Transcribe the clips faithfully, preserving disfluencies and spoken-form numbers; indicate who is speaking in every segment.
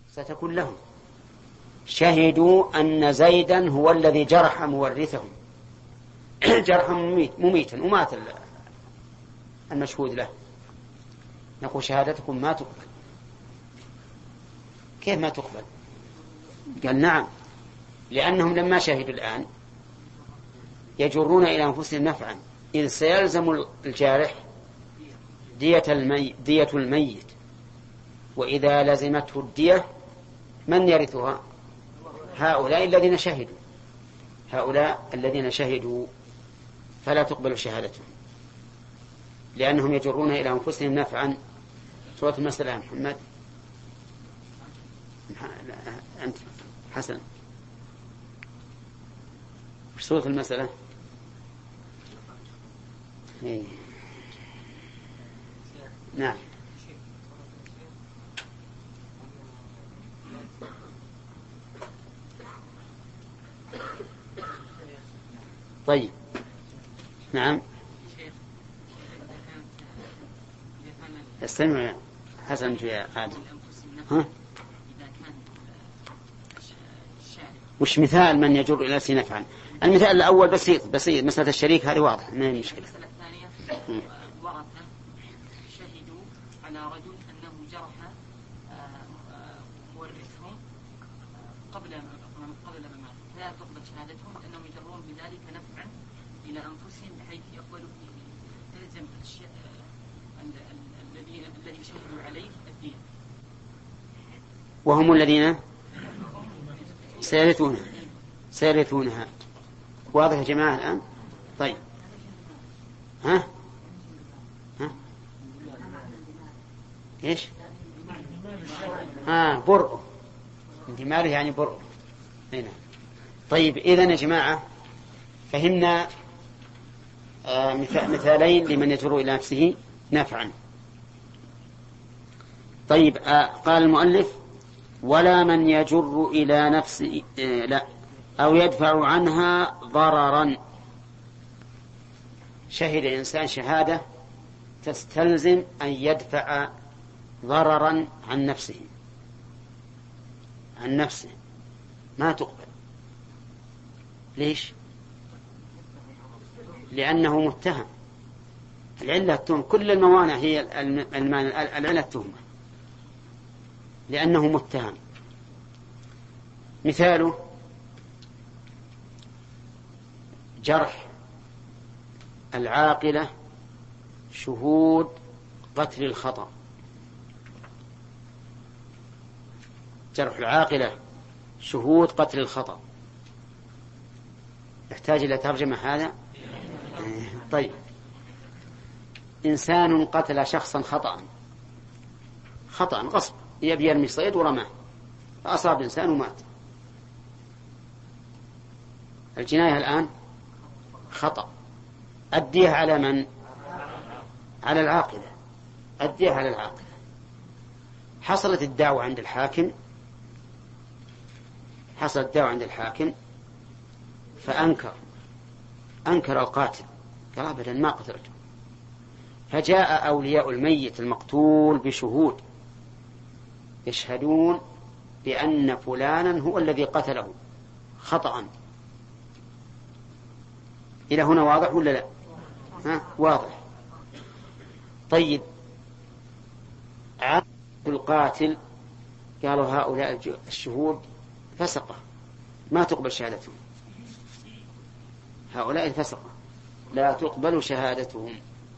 Speaker 1: ستكون لهم. شهدوا أن زيدا هو الذي جرح مورثهم جرحا مميتا ومات المشهود له. نقول شهادتكم ما تقبل. كيف ما تقبل؟ قال نعم، لأنهم لما شهدوا الآن يجرون إلى أنفسهم نفعا، إذ سيلزم الجارح دية الميت, دية الميت، وإذا لزمته الدية من يرثها؟ هؤلاء الذين شهدوا هؤلاء الذين شهدوا فلا تقبل شهادتهم لأنهم يجرون إلى أنفسهم نفعا. سورة المسألة يا محمد. أنت حسن، وش سورة المسألة؟ إيه. نعم. طيب نعم. استمع يا حسن يا عادل. ها؟ وش مثال من يجر إلى نفسه نفعا؟ المثال الأول بسيط بسيط، مسألة الشريك هذه واضحة ما هي مشكلة.
Speaker 2: المسألة الثانية ورثة شهدوا على رجل أنه جرح مورثهم قبل قبل ما مات، فلا تقبل شهادتهم لأنهم يجرون بذلك نفعا إلى أنفسهم بحيث يقبلوا تلزم الذي الذي شهدوا عليه الدين،
Speaker 1: وهم الذين سيرثونها سيرثونها. واضح يا جماعة الآن؟ طيب ها ها إيش؟ ها برء انتماله يعني برء. هنا طيب إذن يا جماعة فهمنا آه مثالين لمن يجر إلى نفسه نفعا. طيب آه قال المؤلف ولا من يجر إلى نفسه آه لا أو يدفع عنها ضررا. شهد الإنسان شهادة تستلزم أن يدفع ضررا عن نفسه عن نفسه ما تقبل. ليش؟ لأنه متهم. العلة التهم، كل الموانع هي العلة التهمة، لأنه متهم. مثاله جرح العاقلة شهود قتل الخطأ. جرح العاقلة شهود قتل الخطأ يحتاج إلى ترجمة هذا. طيب إنسان قتل شخصا خطأ خطأ غصب، يبي يرمي صيد ورماه فأصاب إنسان ومات. الجناية الآن خطأ، أديها على من؟ على العاقلة، أديها على العاقلة. حصلت الدعوة عند الحاكم حصلت الدعوة عند الحاكم فأنكر أنكر القاتل، قال أبدا ما قتلته. فجاء أولياء الميت المقتول بشهود يشهدون بأن فلانا هو الذي قتله خطأ. إلى هنا واضح ولا لا؟ ها؟ واضح. طيب عقل القاتل قالوا هؤلاء الشهود فسقة ما تقبل شهادتهم. هؤلاء الفسقة لا تقبل شهادتهم.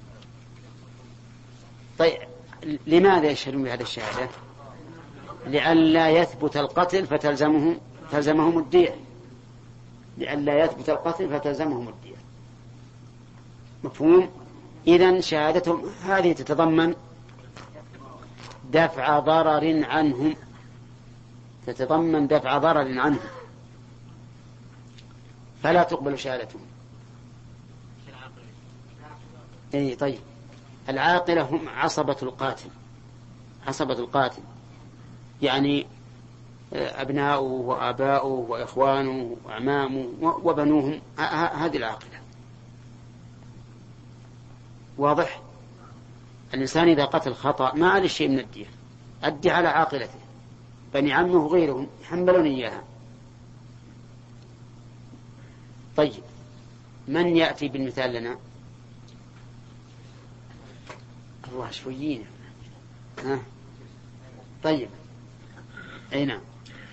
Speaker 1: طيب لماذا يشهدون بهذا الشهادة؟ لئلا يثبت القتل فتلزمهم تلزمهم الدية لئلا يثبت القتل فتلزمهم الدية. مفهوم؟ إذن شهادتهم هذه تتضمن دفع ضرر عنهم تتضمن دفع ضرر عنهم فلا تقبل شهادتهم. إيه طيب العاقلة هم عصبة القاتل عصبة القاتل يعني أبناؤه وآباؤه وإخوانه وأعمامه وبنوهم، هذه العاقلة. واضح؟ الإنسان إذا قتل خطأ ما عليه شيء من الدية، أدي على عاقلته بني عمه وغيرهم يحملون إياها. طيب من يأتي بالمثال لنا؟ الله شويين. ها طيب أي نعم.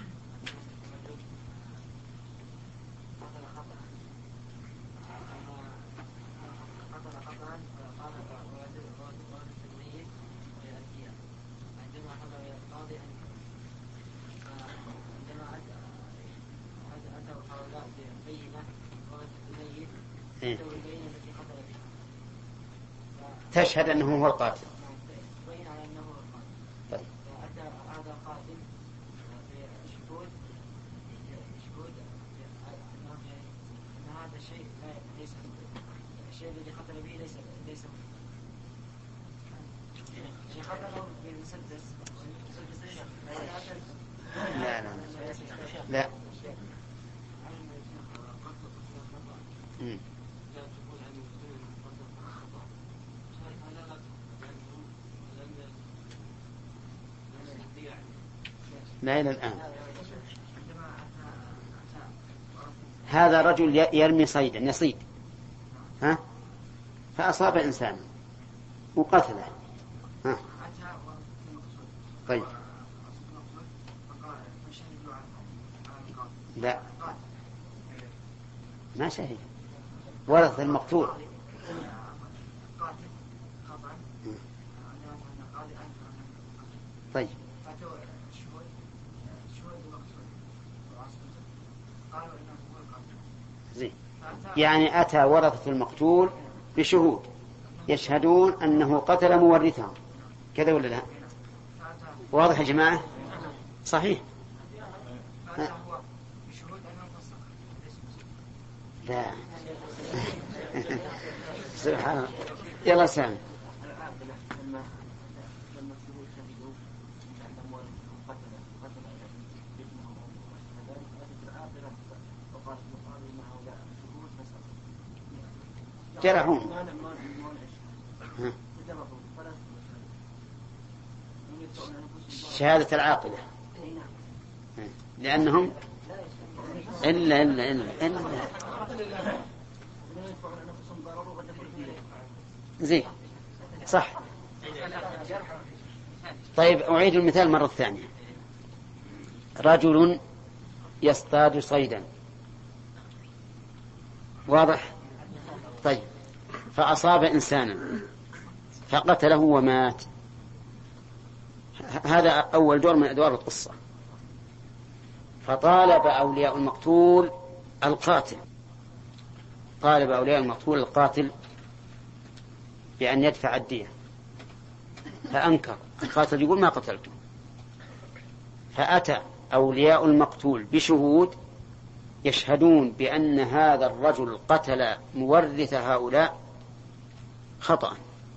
Speaker 1: إيه؟ تشهد أنه هو القاتل. طيب.
Speaker 2: هذا قاتل بشهود شهود أن هذا الشيء ليس الشيء الذي قتل به ليس ليس قتله بالمسدس.
Speaker 1: لا لا لا. مم. ما إلى الآن. هذا رجل يرمي صيدا يصيد ها فأصاب إنسانا وقتله ها. طيب لا ما شهد ورث المقتول. طيب زين. يعني أتى ورثة المقتول بشهود يشهدون أنه قتل مورثهم كذا ولا لا؟ واضح يا جماعة؟ صحيح. لا سبحان الله. يلا سامي. جرحون شهادة العاقلة لأنهم إلا إلا إلا, إلا. زين صح. طيب أعيد المثال مرة ثانية. رجل يصطاد صيدا واضح. طيب فأصاب إنسانا فقتله ومات. هذا أول دور من أدوار القصة. فطالب أولياء المقتول القاتل طالب أولياء المقتول القاتل بأن يدفع الدية فأنكر. القاتل يقول ما قتلته. فأتى أولياء المقتول بشهود يشهدون بأن هذا الرجل قتل مورث هؤلاء خطأ.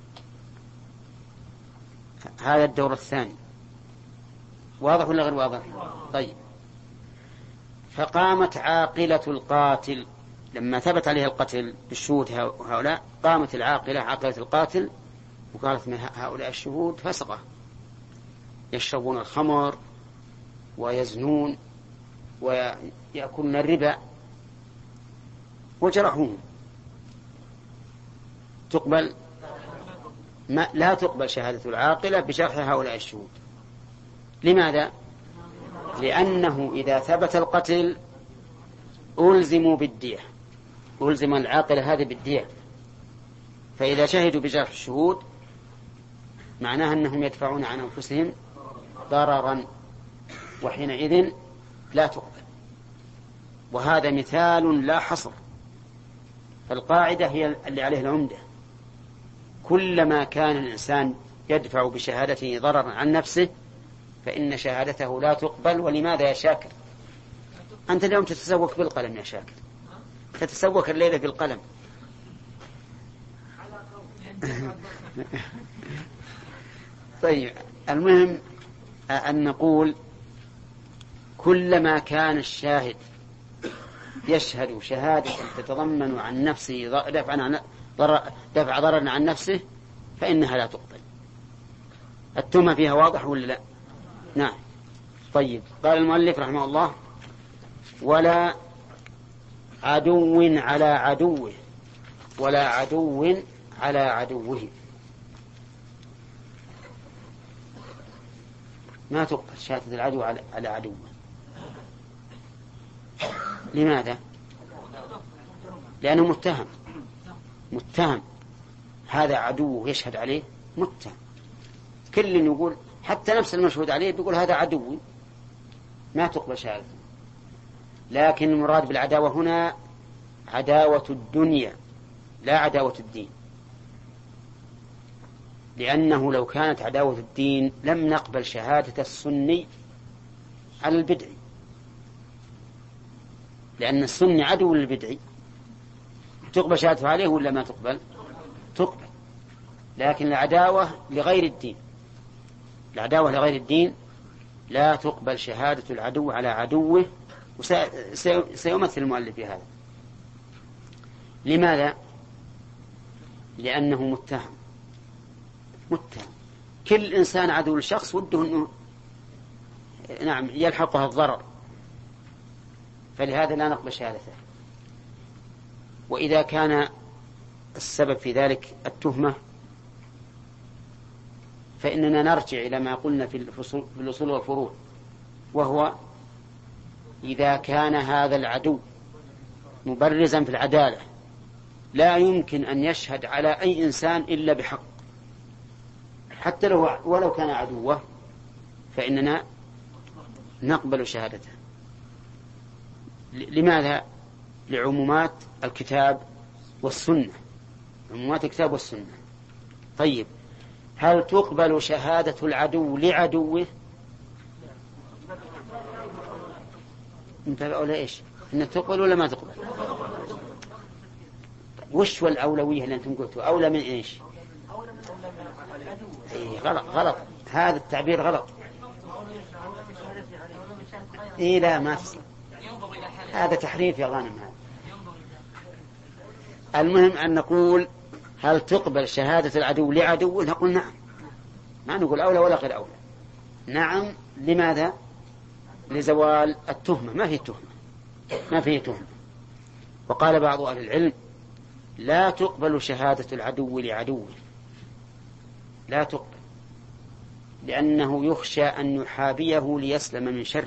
Speaker 1: هذا الدور الثاني. واضح ولا غير واضح؟ طيب فقامت عاقلة القاتل لما ثبت عليه القتل بالشهود هؤلاء. قامت العاقلة عاقلة القاتل وقالت من هؤلاء الشهود فسقة يشربون الخمر ويزنون ويأكلون الربا وجرحون. تقبل؟ ما لا تقبل شهادة العاقلة بجرح هؤلاء الشهود. لماذا؟ لأنه إذا ثبت القتل ألزموا بالدية. ألزم العاقلة هذه بالدية. فإذا شهدوا بجرح الشهود معناها أنهم يدفعون عن أنفسهم ضررا وحينئذ لا تقبل. وهذا مثال لا حصر. فالقاعدة هي اللي عليه العمدة. كلما كان الإنسان يدفع بشهادته ضررا عن نفسه فإن شهادته لا تقبل. ولماذا يا شاكر؟ أنت اليوم تتسوق بالقلم يا شاكر. تتسوق الليلة بالقلم. طيب المهم أن نقول كلما كان الشاهد يشهد شهادة تتضمن عن نفسه دفع دفع ضرر عن نفسه فإنها لا تقبل. التهمة فيها واضح ولا لا؟ نعم. طيب، قال المؤلف رحمه الله: ولا عدو على عدوه ولا عدو على عدوه. ما تقبل شهادة العدو على عدوه. لماذا؟ لأنه متهم متهم هذا عدوه يشهد عليه متهم. كل يقول، حتى نفس المشهود عليه بيقول هذا عدو، ما تقبل شهادته. لكن المراد بالعداوة هنا عداوة الدنيا لا عداوة الدين، لأنه لو كانت عداوة الدين لم نقبل شهادة السني على البدعي، لأن السني عدو للبدعي. تقبل شهادته عليه ولا ما تقبل؟ تقبل. لكن العداوة لغير الدين العداوة لغير الدين لا تقبل شهادة العدو على عدوه، وسيمثل المؤلف في هذا. لماذا؟ لأنه متهم متهم كل إنسان عدو لشخص وده أنه نعم يلحقها الضرر، فلهذا لا نقبل شهادته. وإذا كان السبب في ذلك التهمة فإننا نرجع إلى ما قلنا في الأصول والفروع، وهو إذا كان هذا العدو مبرزا في العدالة لا يمكن أن يشهد على أي إنسان إلا بحق، حتى لو ولو كان عدوه، فإننا نقبل شهادته. لماذا؟ لعمومات الكتاب والسنة عمومات الكتاب والسنة. طيب، هل تقبل شهادة العدو لعدوه؟ انت الأولى إيش؟ إن تقبل ولا ما تقبل؟ وش والأولوية اللي أنتم قلتوا؟ أولى من إيش؟ إيه غلط غلط هذا التعبير غلط. إيه لا ما في. هذا تحريف يا غانم. هذا المهم أن نقول هل تقبل شهادة العدو لعدو؟ نقول نعم، ما نقول أولى ولا غير أولى. نعم. لماذا؟ لزوال التهمة، ما في تهمة ما في تهمة. وقال بعض أهل العلم لا تقبل شهادة العدو لعدوه، لا تقبل، لأنه يخشى أن يحابيه ليسلم من شره.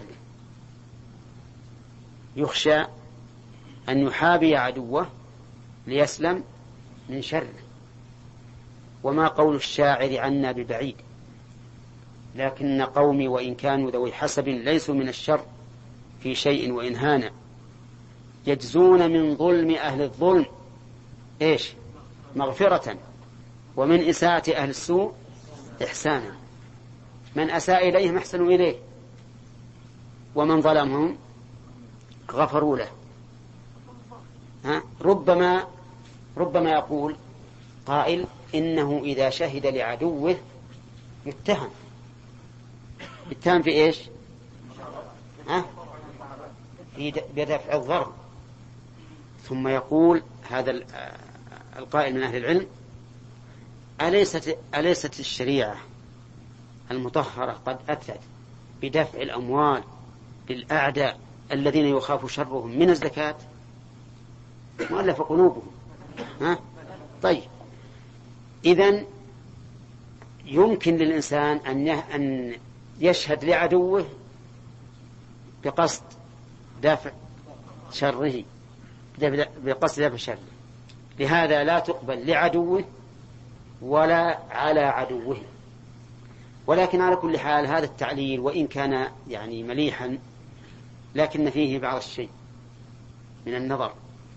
Speaker 1: يخشى أن يحابي عدوه ليسلم من شره. وما قول الشاعر عنا ببعيد، لكن قومي وإن كانوا ذوي حسب ليسوا من الشر في شيء وإن هانا، يجزون من ظلم أهل الظلم إيش؟ مغفرة، ومن إساءة أهل السوء إحسانا. من أساء إليهم أحسنوا إليه، ومن ظلمهم غفروا له. ها؟ ربما ربما يقول قائل إنه إذا شهد لعدوه يتهم يتهم في إيش؟ ها؟ في بدفع الضرر. ثم يقول هذا القائل من أهل العلم أليست, أليست الشريعة المطهرة قد أتت بدفع الأموال للأعداء الذين يخاف شرهم من الزكاة؟ مؤلف قلوبهم. ها؟ طيب، إذن يمكن للإنسان أن يشهد لعدوه بقصد دافع شره بقصد دافع شره. لهذا لا تقبل لعدوه ولا على عدوه. ولكن على كل حال هذا التعليل وإن كان يعني مليحا لكن فيه بعض الشيء من النظر،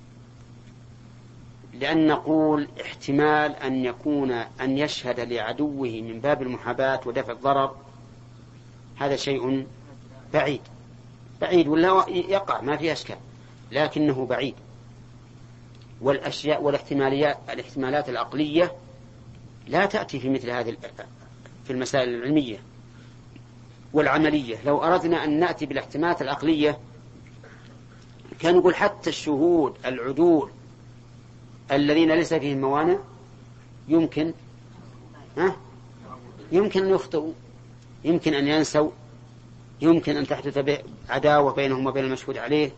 Speaker 1: لأن نقول احتمال أن يكون أن يشهد لعدوه من باب المحاباة ودفع الضرر، هذا شيء بعيد بعيد ولا يقع ما فيه أشكال، لكنه بعيد. والأشياء والاحتماليات الاحتمالات العقلية لا تأتي في مثل هذه في المسائل العلمية والعملية. لو أردنا أن نأتي بالاحتمالات العقلية كان نقول حتى الشهود العدول الذين ليس فيهم موانع يمكن ها يمكن أن يخطئوا، يمكن أن ينسوا يمكن أن تحدث عداوة بينهم وبين المشهود عليه.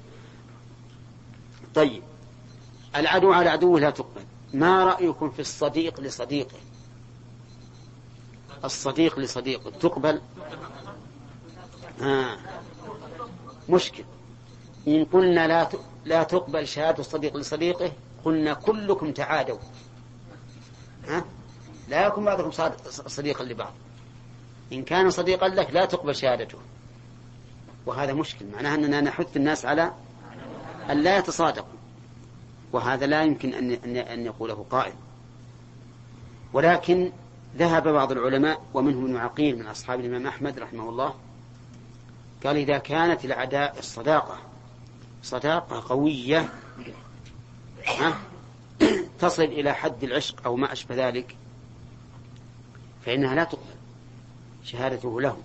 Speaker 1: طيب، العدو على عدوه لا تقبل. ما رأيكم في الصديق لصديقه؟ الصديق لصديقه تقبل؟ آه. مشكل. إن قلنا لا لا تقبل شهادة الصديق لصديقه قلنا كلكم تعادوا، ها؟ لا يكون بعضكم صديقا لبعض. إن كان صديقا لك لا تقبل شهادته، وهذا مشكل. معناه أننا نحث الناس على أن لا يتصادقوا، وهذا لا يمكن أن أن يقوله قائل. ولكن ذهب بعض العلماء ومنهم ابن عقيل من أصحاب الإمام أحمد رحمه الله، قال إذا كانت العداء الصداقة صداقة قوية تصل إلى حد العشق أو ما أشبه ذلك فإنها لا تقبل شهادته له،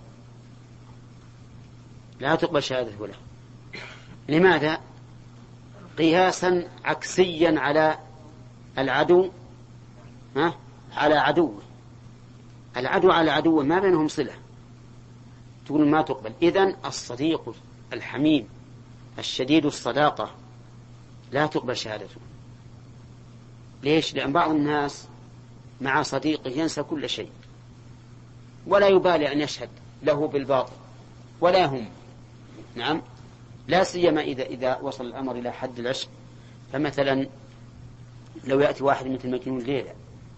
Speaker 1: لا تقبل شهادته له. لماذا؟ قياسا عكسيا على العدو ها على عدوه. العدو على عدوه ما بينهم صلة، تقول ما تقبل. إذن الصديق الحميم الشديد الصداقة لا تقبل شهادته. ليش؟ لأن بعض الناس مع صديقه ينسى كل شيء ولا يبالي أن يشهد له بالباطل ولا يهم. نعم، لا سيما إذا إذا وصل الأمر إلى حد العشق. فمثلا لو يأتي واحد مثل مجنون الليلة،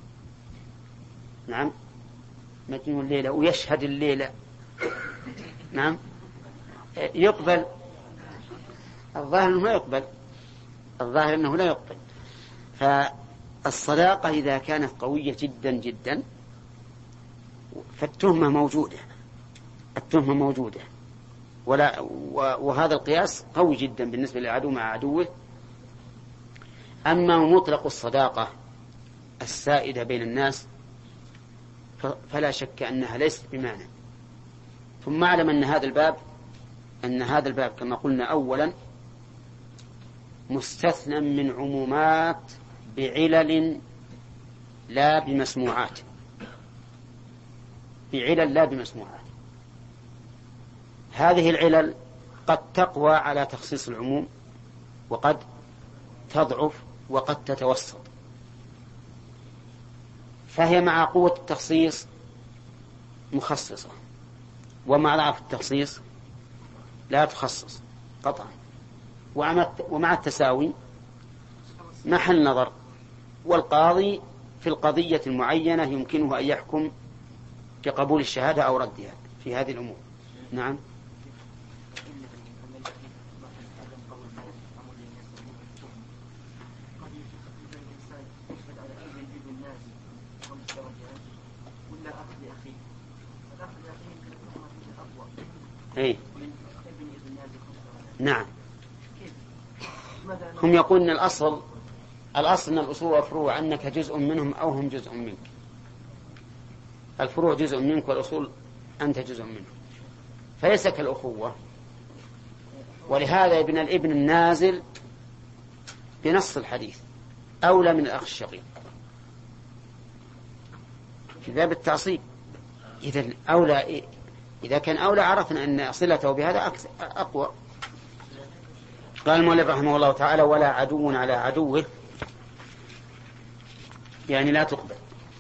Speaker 1: نعم مجنون الليلة ويشهد الليلة، نعم يقبل؟ الظاهر أنه ما يقبل، الظاهر أنه لا يقبل. فالصداقة إذا كانت قوية جدا جدا فالتهمة موجودة، التهمة موجودة ولا وهذا القياس قوي جدا بالنسبة للعدو مع عدوه. أما مطلق الصداقة السائدة بين الناس فلا شك أنها ليست بمعنى. ثم اعلم أن هذا الباب أن هذا الباب كما قلنا أولا مستثنى من عمومات بعلل لا بمسموعات، بعلل لا بمسموعات. هذه العلل قد تقوى على تخصيص العموم وقد تضعف وقد تتوسط، فهي مع قوة التخصيص مخصصة، ومع ضعف التخصيص لا تخصص قطعا. ومع التساوي محل نظر، والقاضي في القضية المعينة يمكنه أن يحكم بقبول الشهادة أو ردها في هذه الأمور. نعم. أي نعم، هم يقولون أن الأصل الأصل أن الأصول والفروع أنك جزء منهم أو هم جزء منك. الفروع جزء منك والأصول أنت جزء منه، فليس كالأخوة. ولهذا ابن الابن النازل بنص الحديث أولى من الأخ الشقيق في باب التعصيب. إذا أولى، إذا كان أولى عرفنا أن صلته بهذا أقوى. قال المؤلف رحمه الله تعالى: ولا عدو على عدوه، يعني لا تقبل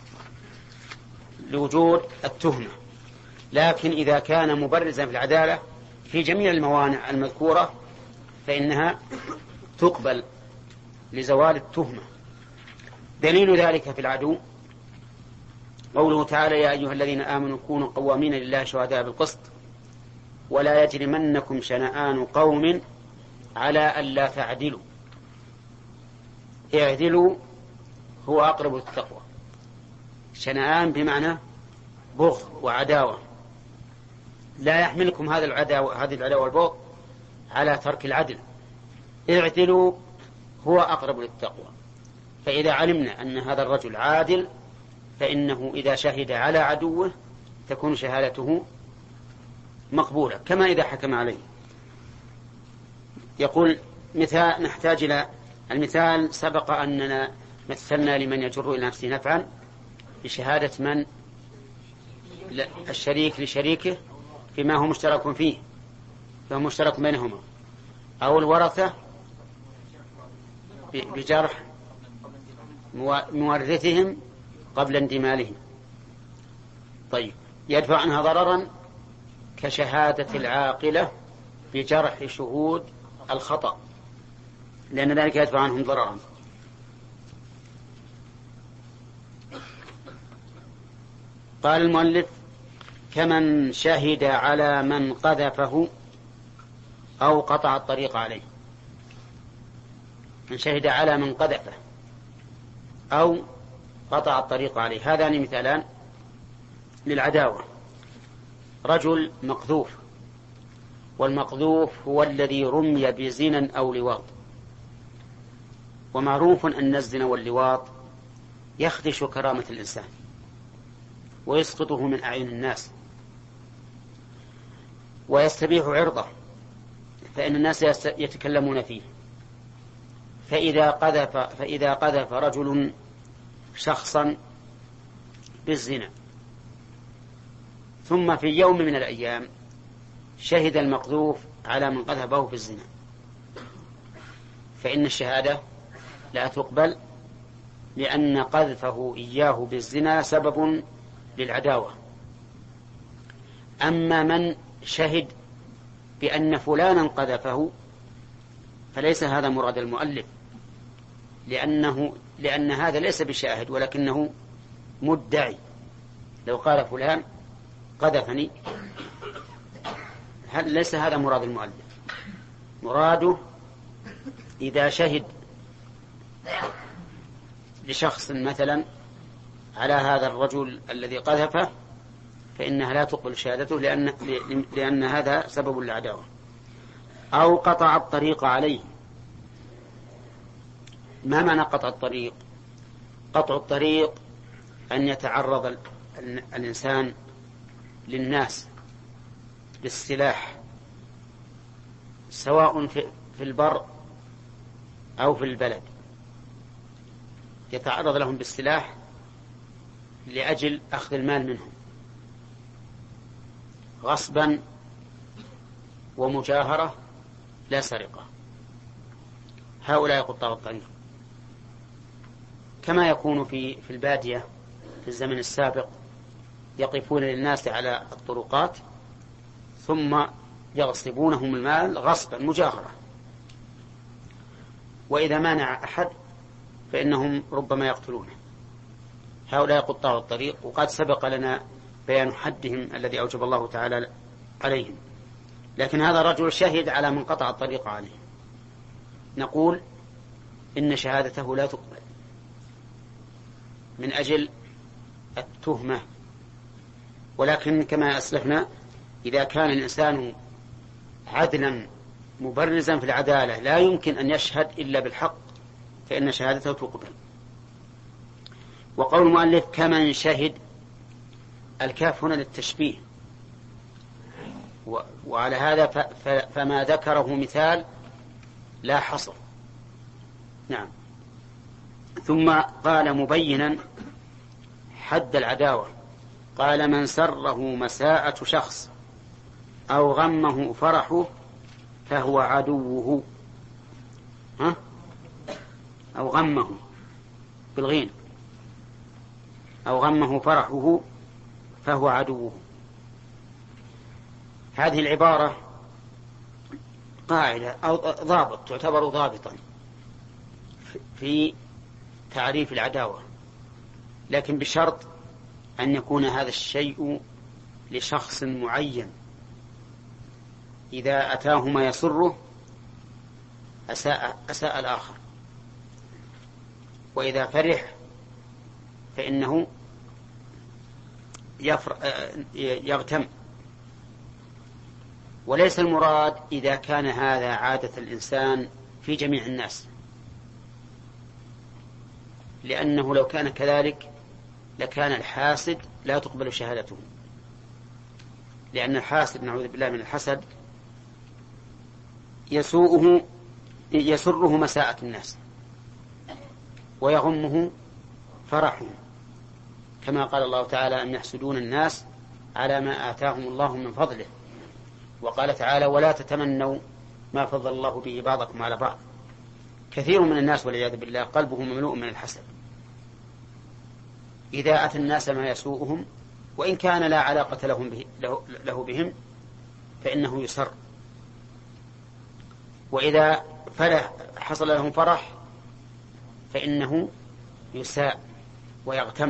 Speaker 1: لوجود التهمة. لكن إذا كان مبرزا في العدالة في جميع الموانع المذكورة فإنها تقبل لزوال التهمة. دليل ذلك في العدو قوله تعالى: يا أيها الذين آمنوا كونوا قوامين لله شهداء بالقسط ولا يجرمنكم شنآن قوم على ألا تعدلوا. اعدلوا هو أقرب للتقوى. شنآن بمعنى بغض وعداوة، لا يحملكم هذا العداوة هذه العداوة والبغض على ترك العدل. اعدلوا هو أقرب للتقوى. فإذا علمنا أن هذا الرجل عادل فإنه إذا شهد على عدوه تكون شهادته مقبولة كما إذا حكم عليه. يقول مثال، نحتاج إلى المثال. سبق أننا مثلنا لمن يجر إلى نفسه نفعا بشهادة من الشريك لشريكه فيما هو مشترك فيه. فهو مشترك بينهما، أو الورثة بجرح مورثهم قبل اندمالهم. طيب، يدفع عنها ضررا كشهادة العاقلة بجرح شهود الخطأ، لأن ذلك يدفع عنهم ضررا. قال المؤلف: كمن شهد على من قذفه أو قطع الطريق عليه. من شهد على من قذفه أو قطع الطريق عليه، هذان مثالان للعداوة. رجل مقذوف، والمقذوف هو الذي رمي بزنا أو لواط، ومعروف أن الزنا واللواط يخدش كرامة الإنسان ويسقطه من أعين الناس ويستبيح عرضه، فإن الناس يتكلمون فيه. فإذا قذف, فإذا قذف رجل شخصا بالزنا ثم في يوم من الأيام شهد المقذوف على من قذفه بالزنا، فإن الشهادة لا تقبل، لأن قذفه إياه بالزنا سبب للعداوة. أما من شهد بأن فلانا قذفه فليس هذا مراد المؤلف، لأنه لأن هذا ليس بشاهد ولكنه مدعي. لو قال فلان قذفني، هل ليس هذا مراد المؤلف؟ مراده إذا شهد لشخص مثلا على هذا الرجل الذي قذفه فإنها لا تقبل شهادته، لأن, لأن هذا سبب العداوة. أو قطع الطريق عليه. ما معنى قطع الطريق؟ قطع الطريق أن يتعرض الإنسان للناس بالسلاح، سواء في البر أو في البلد، يتعرض لهم بالسلاح لأجل أخذ المال منهم غصبا ومجاهرة لا سرقة. هؤلاء قطاع الطريق، كما يكون في في البادية في الزمن السابق، يقفون للناس على الطرقات ثم يغصبونهم المال غصبا مجاهرة، وإذا مانع أحد فإنهم ربما يقتلونه. هؤلاء قطاع الطريق، وقد سبق لنا بيان حدهم الذي أوجب الله تعالى عليهم. لكن هذا الرجل شهد على من قطع الطريق عليه، نقول إن شهادته لا تقبل من أجل التهمة. ولكن كما أسلفنا، إذا كان الإنسان عدلا مبرزا في العدالة لا يمكن أن يشهد إلا بالحق فإن شهادته تقبل. وقول المؤلف كمن شهد، الكاف هنا للتشبيه، وعلى هذا فما ذكره مثال لا حصر. نعم. ثم قال مبينا حد العداوة، قال من سره مساءة شخص أو غمه فرحه فهو عدوه. ها؟ أو غمه بالغين، أو غمه فرحه فهو عدوه. هذه العبارة قاعدة أو ضابط، تعتبر ضابطا في تعريف العداوة، لكن بشرط أن يكون هذا الشيء لشخص معين، إذا أتاه ما يسره أساء, أساء الآخر، وإذا فرح فإنه يغتم. وليس المراد إذا كان هذا عادة الإنسان في جميع الناس، لأنه لو كان كذلك لكان الحاسد لا تقبل شهادته، لأن الحاسد نعوذ بالله من الحسد يسوءه يسره مساءة الناس ويغمه فرحهم، كما قال الله تعالى أم يحسدون الناس على ما آتاهم الله من فضله وقال تعالى ولا تتمنوا ما فضل الله به بعضكم على بعض. كثير من الناس والعياذ بالله قلبه مملوء من الحسد، إذا أتى الناس ما يسوءهم وإن كان لا علاقة لهم به له, له بهم فإنه يسر، وإذا فرح حصل لهم فرح فإنه يساء ويغتم.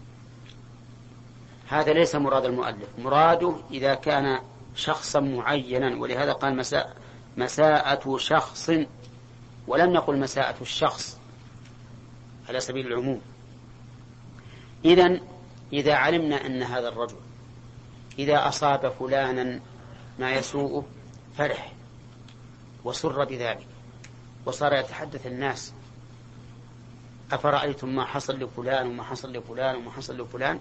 Speaker 1: هذا ليس مراد المؤلف، مراده إذا كان شخصا معينا، ولهذا قال مساء مساءة شخص ولم يقل مساءة الشخص على سبيل العموم. إذن إذا علمنا أن هذا الرجل إذا أصاب فلانا ما يسوءه فرح وسر بذلك وصار يتحدث الناس أفرأيتم ما حصل لفلان وما حصل لفلان وما حصل لفلان،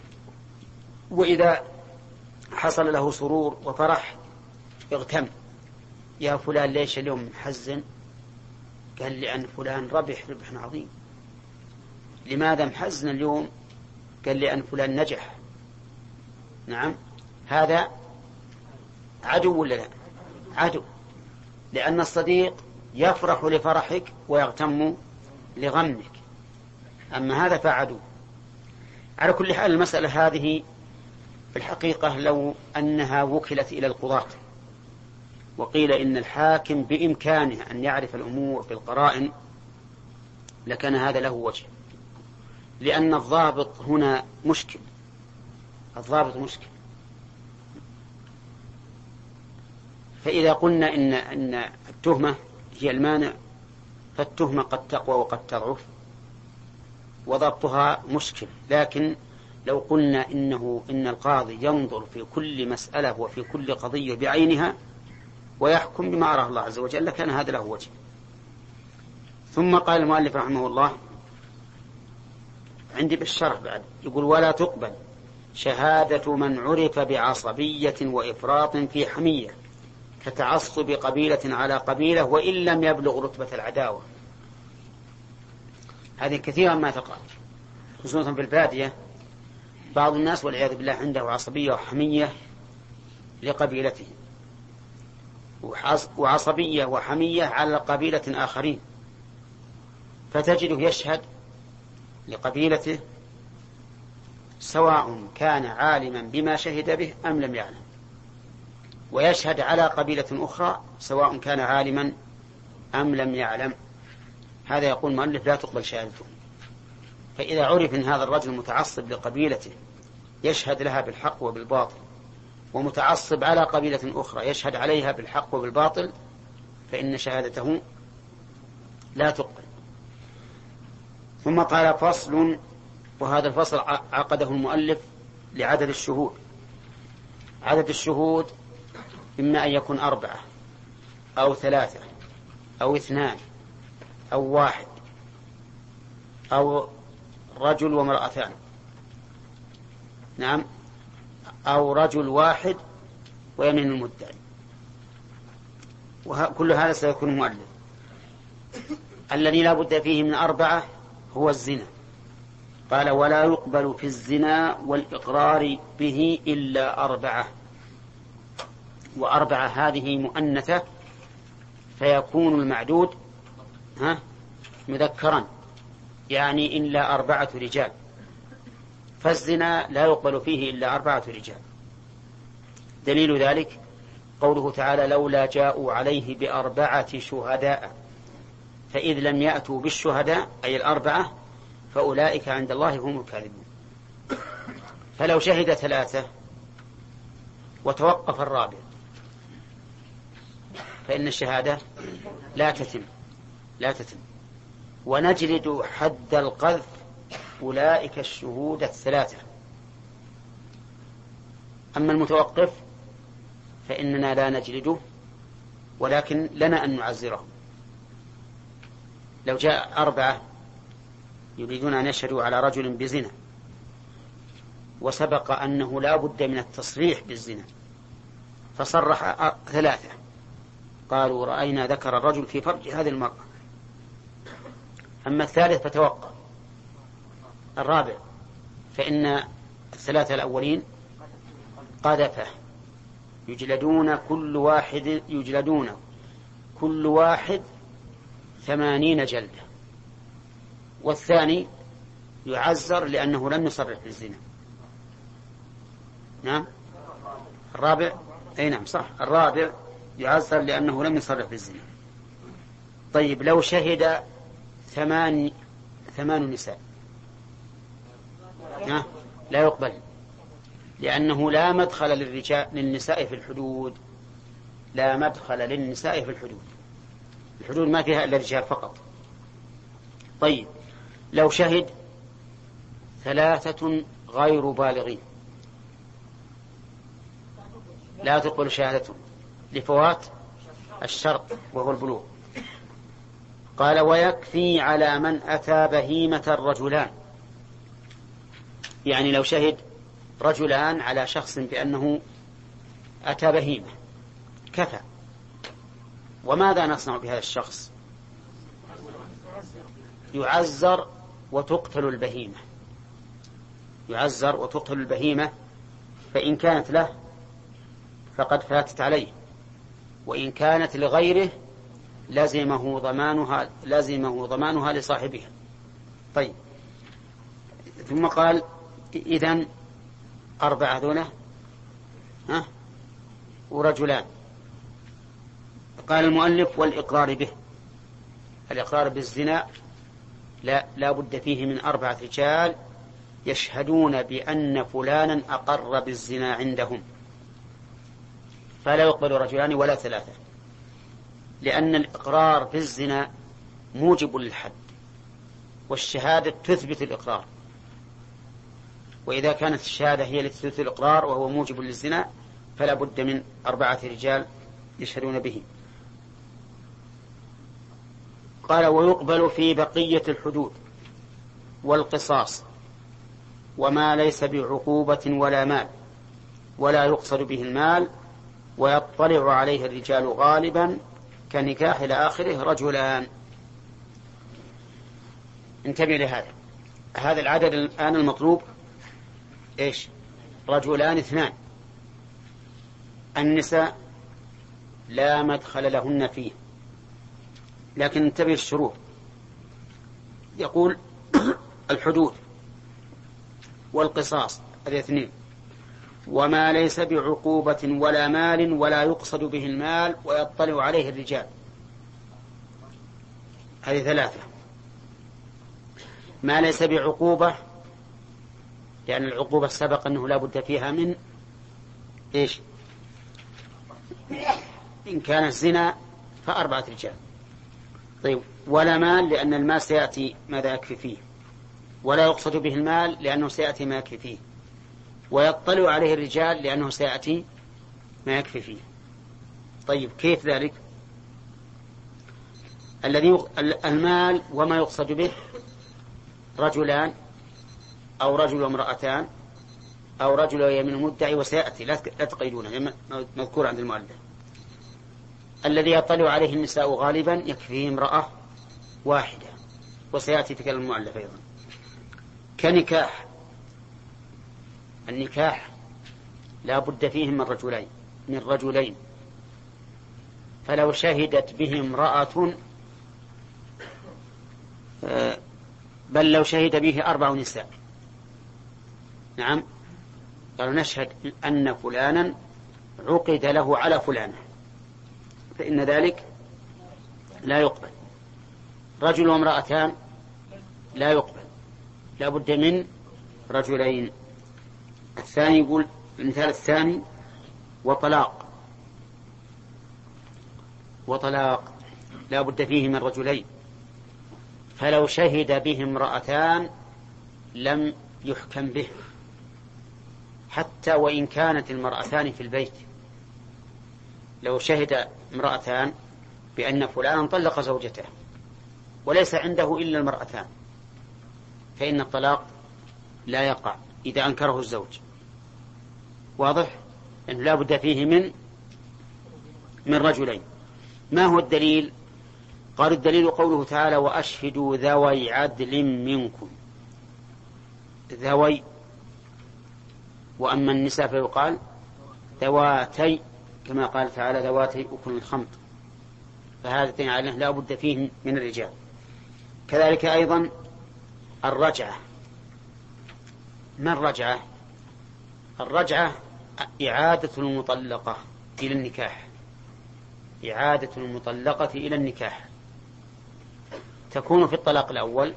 Speaker 1: وإذا حصل له سرور وفرح اغتم، يا فلان ليش اليوم محزن؟ قال لأن فلان ربح ربح عظيم. لماذا محزن اليوم؟ قال لأن فلان نجح. نعم، هذا عدو ولا لا؟ عدو، لأن الصديق يفرح لفرحك ويغتم لغمك، أما هذا فعدو. على كل حال المسألة هذه في الحقيقة لو أنها وكلت إلى القضاة وقيل إن الحاكم بإمكانه أن يعرف الأمور بالقرائن لكان هذا له وجه، لأن الضابط هنا مشكل، الضابط مشكل. فإذا قلنا إن إن التهمة هي المانع فالتهمة قد تقوى وقد تضعف وضبطها مشكل. لكن لو قلنا إنه إن القاضي ينظر في كل مسألة وفي كل قضية بعينها ويحكم بما أراه الله عز وجل لكان هذا له وجه. ثم قال المؤلف رحمه الله عندي بالشرح بعد يقول ولا تقبل شهادة من عرف بعصبية وإفراط في حمية كتعصب قبيلة على قبيلة وإن لم يبلغ رتبة العداوة. هذه كثيرا ما تقع خصوصا في البادية، بعض الناس والعياذ بالله عنده عصبية وحمية لقبيلته وعصبية وحمية على قبيلة آخرين، فتجده يشهد لقبيلته سواء كان عالما بما شهد به أم لم يعلم، ويشهد على قبيلة أخرى سواء كان عالما أم لم يعلم. هذا يقول المؤلف لا تقبل شهادته. فإذا عرف أن هذا الرجل متعصب لقبيلته يشهد لها بالحق وبالباطل، ومتعصب على قبيلة أخرى يشهد عليها بالحق وبالباطل، فإن شهادته لا تقبل. ثم قال فصل، وهذا الفصل عقده المؤلف لعدد الشهود. عدد الشهود إما أن يكون أربعة أو ثلاثة أو اثنان أو واحد أو رجل وامرأتان، نعم، أو رجل واحد ويمين المدعي، وكل هذا سيكون مؤلف. الذي لا بد فيه من أربعة هو الزنا. قال ولا يقبل في الزنا والإقرار به إلا أربعة، وأربعة هذه مؤنثة فيكون المعدود ها مذكرا، يعني إلا أربعة رجال، فالزنا لا يقبل فيه إلا أربعة رجال. دليل ذلك قوله تعالى لولا جاءوا عليه بأربعة شهداء، فإذ لم يأتوا بالشهداء أي الأربعة فأولئك عند الله هم الكاذبون. فلو شهد ثلاثة وتوقف الرابع فإن الشهادة لا تتم لا تتم ونجلد حد القذف أولئك الشهود الثلاثة. أما المتوقف فإننا لا نجلده، ولكن لنا أن نعزره. لو جاء أربعة يريدون أن يشهدوا على رجل بزنا وسبق أنه لا بد من التصريح بالزنا فصرح ثلاثة قالوا رأينا ذكر الرجل في فرج هذه المرأة، أما الثالث فتوقع الرابع فإن الثلاثة الأولين قذفه يجلدون كل واحد يجلدون كل واحد ثمانين جلدة، والثاني يعزر لأنه لم يصرح بالزنا. نعم الرابع أي نعم صح الرابع يعزر لأنه لم يصرح بالزنا. طيب لو شهد ثمان ثمان نساء ها لا يقبل، لأنه لا مدخل للرجال للنساء في الحدود، لا مدخل للنساء في الحدود، الحدود ما فيها إلا الرجال فقط. طيب لو شهد ثلاثة غير بالغين لا تقبل شهادتهم لفوات الشرط وهو البلوغ. قال ويكفي على من أتى بهيمة الرجلان، يعني لو شهد رجلان على شخص بأنه أتى بهيمة كفى. وماذا نصنع بهذا الشخص؟ يعزر وتقتل البهيمة، يعزر وتقتل البهيمة، فإن كانت له فقد فاتت عليه، وإن كانت لغيره لزمه ضمانها لزمه ضمانها لصاحبها. طيب ثم قال إذن أربعة ذولا ها ورجلان. قال المؤلف والإقرار به، الإقرار بالزنا لا, لا بد فيه من أربعة رجال يشهدون بأن فلانا أقر بالزنا عندهم، فلا يقبل رجلان ولا ثلاثة، لأن الإقرار بالزنا موجب للحد، والشهادة تثبت الإقرار، وإذا كانت الشهادة هي التي تثبت الإقرار وهو موجب للزنا فلا بد من أربعة رجال يشهدون به. قال ويقبل في بقية الحدود والقصاص وما ليس بعقوبة ولا مال ولا يقصد به المال، ويطلع عليه الرجال غالبا كنكاح إلى آخره رجلان. انتبه لهذا، هذا العدد الآن المطلوب إيش؟ رجلان اثنان. النساء لا مدخل لهن فيه، لكن انتبه الشروط. يقول الحدود والقصاص هذه اثنين، وما ليس بعقوبة ولا مال ولا يقصد به المال ويطلع عليه الرجال هذه ثلاثة. ما ليس بعقوبة لأن العقوبة سبق أنه لا بد فيها من إيش؟ إن كان الزنا فأربعة رجال. طيب ولا مال لأن المال سيأتي ماذا يكفي فيه، ولا يقصد به المال لأنه سيأتي ما يكفي فيه، ويطلع عليه الرجال لأنه سيأتي ما يكفي فيه. طيب كيف ذلك؟ الذي المال وما يقصد به رجلان أو رجل وامرأتان أو رجل ويمين مدعي، وسيأتي لا تقيدونه مذكور عند المؤلف. الذي يطلع عليه النساء غالبا يكفيه امرأة واحدة، وسيأتي تكلم المؤلف أيضا. كنكاح، النكاح لا بد فيه من رجلين من رجلين فلو شهدت به امرأة بل لو شهد به أربع نساء، نعم قالوا نشهد أن فلانا عقد له على فلانة، فإن ذلك لا يقبل. رجل وامرأتان لا يقبل، لا بد من رجلين. الثاني يقول المثال الثاني وطلاق، وطلاق لا بد فيه من رجلين، فلو شهد به امرأتان لم يحكم به حتى وإن كانت المرأتان في البيت. لو شهد امرأتان بأن فلانا طلق زوجته وليس عنده إلا المرأتان فإن الطلاق لا يقع إذا أنكره الزوج. واضح؟ أنه لا بد فيه من من رجلين. ما هو الدليل؟ قال الدليل قوله تعالى وأشهدوا ذوي عدل منكم، ذوي، وأما النساء فيقال ذواتي كما قال تعالى ذواتي أكل الخمط، فهذا عليه لا بد فيه من الرجال. كذلك أيضا الرجعة. ما الرجعة؟ الرجعة إعادة المطلقة إلى النكاح، إعادة المطلقة إلى النكاح، تكون في الطلاق الأول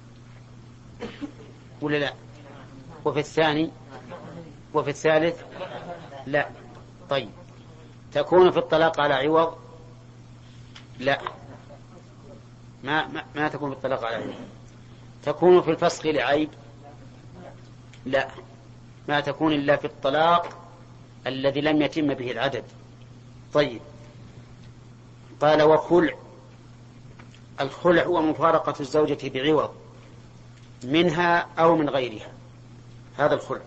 Speaker 1: ولا لا؟ وفي الثاني وفي الثالث لا. طيب تكون في الطلاق على عوض؟ لا، ما, ما, ما تكون في الطلاق على عوض. تكون في الفسخ لعيب؟ لا، ما تكون إلا في الطلاق الذي لم يتم به العدد. طيب قال وخلع. الخلع هو مفارقة الزوجة بعوض منها أو من غيرها، هذا الخلع.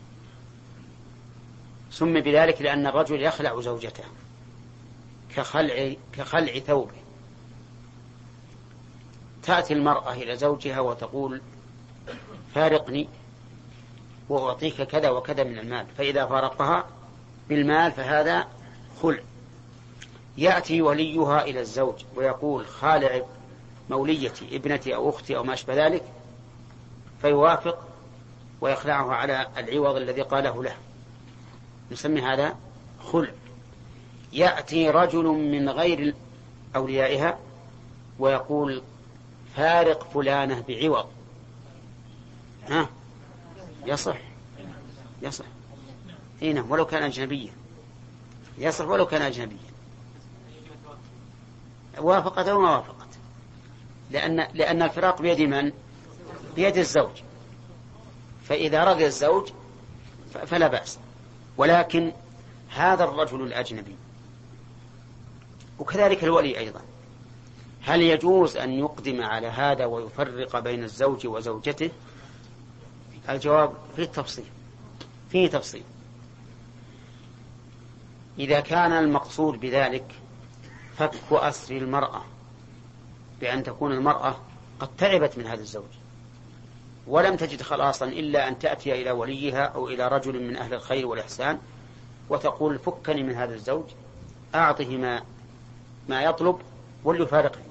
Speaker 1: سمي بذلك لأن الرجل يخلع زوجته كخلع, كخلع ثوبه. تأتي المرأة إلى زوجها وتقول فارقني وأعطيك كذا وكذا من المال، فإذا فارقها بالمال فهذا خلع. يأتي وليها إلى الزوج ويقول خالع موليتي ابنتي أو أختي أو ما أشبه ذلك، فيوافق ويخلعه على العوض الذي قاله له، نسمي هذا خلع. يأتي رجل من غير أوليائها ويقول فارق فلانة بعوض، ها يصح؟ يصح هنا ولو كان أجنبيا، يصح ولو كان أجنبيا، وافقت أو ما وافقت، لأن, لأن الفراق بيد من؟ بيد الزوج، فإذا رضي الزوج فلا بأس. ولكن هذا الرجل الأجنبي وكذلك الولي أيضا، هل يجوز أن يقدم على هذا ويفرق بين الزوج وزوجته؟ الجواب فيه تفصيل، فيه تفصيل. إذا كان المقصود بذلك فك أسر المرأة بأن تكون المرأة قد تعبت من هذا الزوج ولم تجد خلاصا إلا أن تأتي إلى وليها أو إلى رجل من أهل الخير والإحسان وتقول فكني من هذا الزوج، أعطه ما, ما يطلب وليفارقني،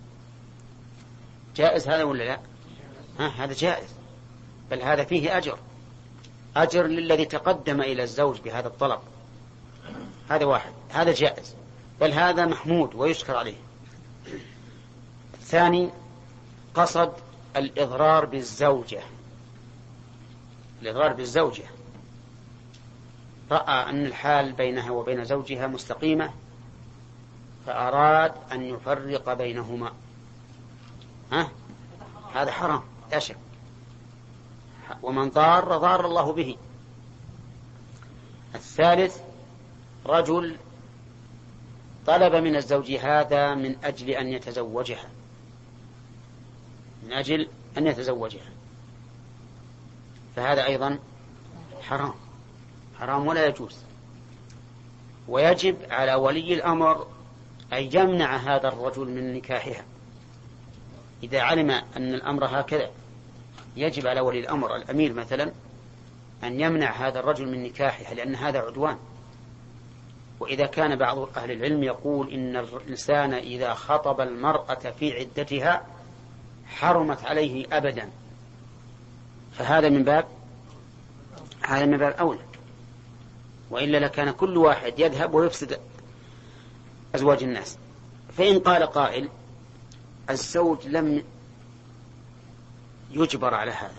Speaker 1: جائز هذا ولا لا؟ ها هذا جائز، بل هذا فيه أجر، أجر للذي تقدم إلى الزوج بهذا الطلب، هذا واحد، هذا جائز، بل هذا محمود ويشكر عليه. الثاني قصد الإضرار بالزوجة، الإضرار بالزوجة، رأى أن الحال بينها وبين زوجها مستقيمة فأراد أن يفرق بينهما، ها؟ هذا حرام لا شك، ومن ضار ضار الله به. الثالث رجل طلب من الزوج هذا من أجل أن يتزوجها، من أجل أن يتزوجها، فهذا أيضا حرام، حرام ولا يجوز. ويجب على ولي الأمر أن يمنع هذا الرجل من نكاحها إذا علم أن الأمر هكذا. يجب على ولي الأمر الأمير مثلا أن يمنع هذا الرجل من نكاحها، لأن هذا عدوان. وإذا كان بعض أهل العلم يقول إن الإنسان إذا خطب المرأة في عدتها حرمت عليه أبدا، فهذا من باب هذا من باب أولى، وإلا لكان كل واحد يذهب ويفسد أزواج الناس. فإن قال قائل الزوج لم يجبر على هذا،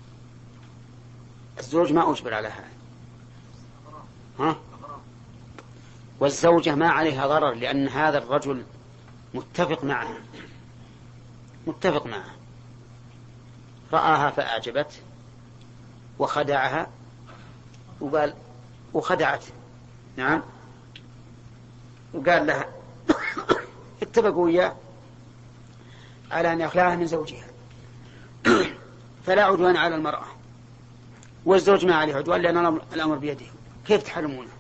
Speaker 1: الزوج ما أجبر على هذا، ها؟ والزوجة ما عليها ضرر لأن هذا الرجل متفق معها، متفق معها، رآها فأعجبت وخدعها وقال وخدعت، نعم، وقال لها اتفقوا إياه على أن يخلعها من زوجها، فلا عدوان على المرأة، والزوج ما عليه عدوان لأن الأمر بيده، كيف تحرمونه؟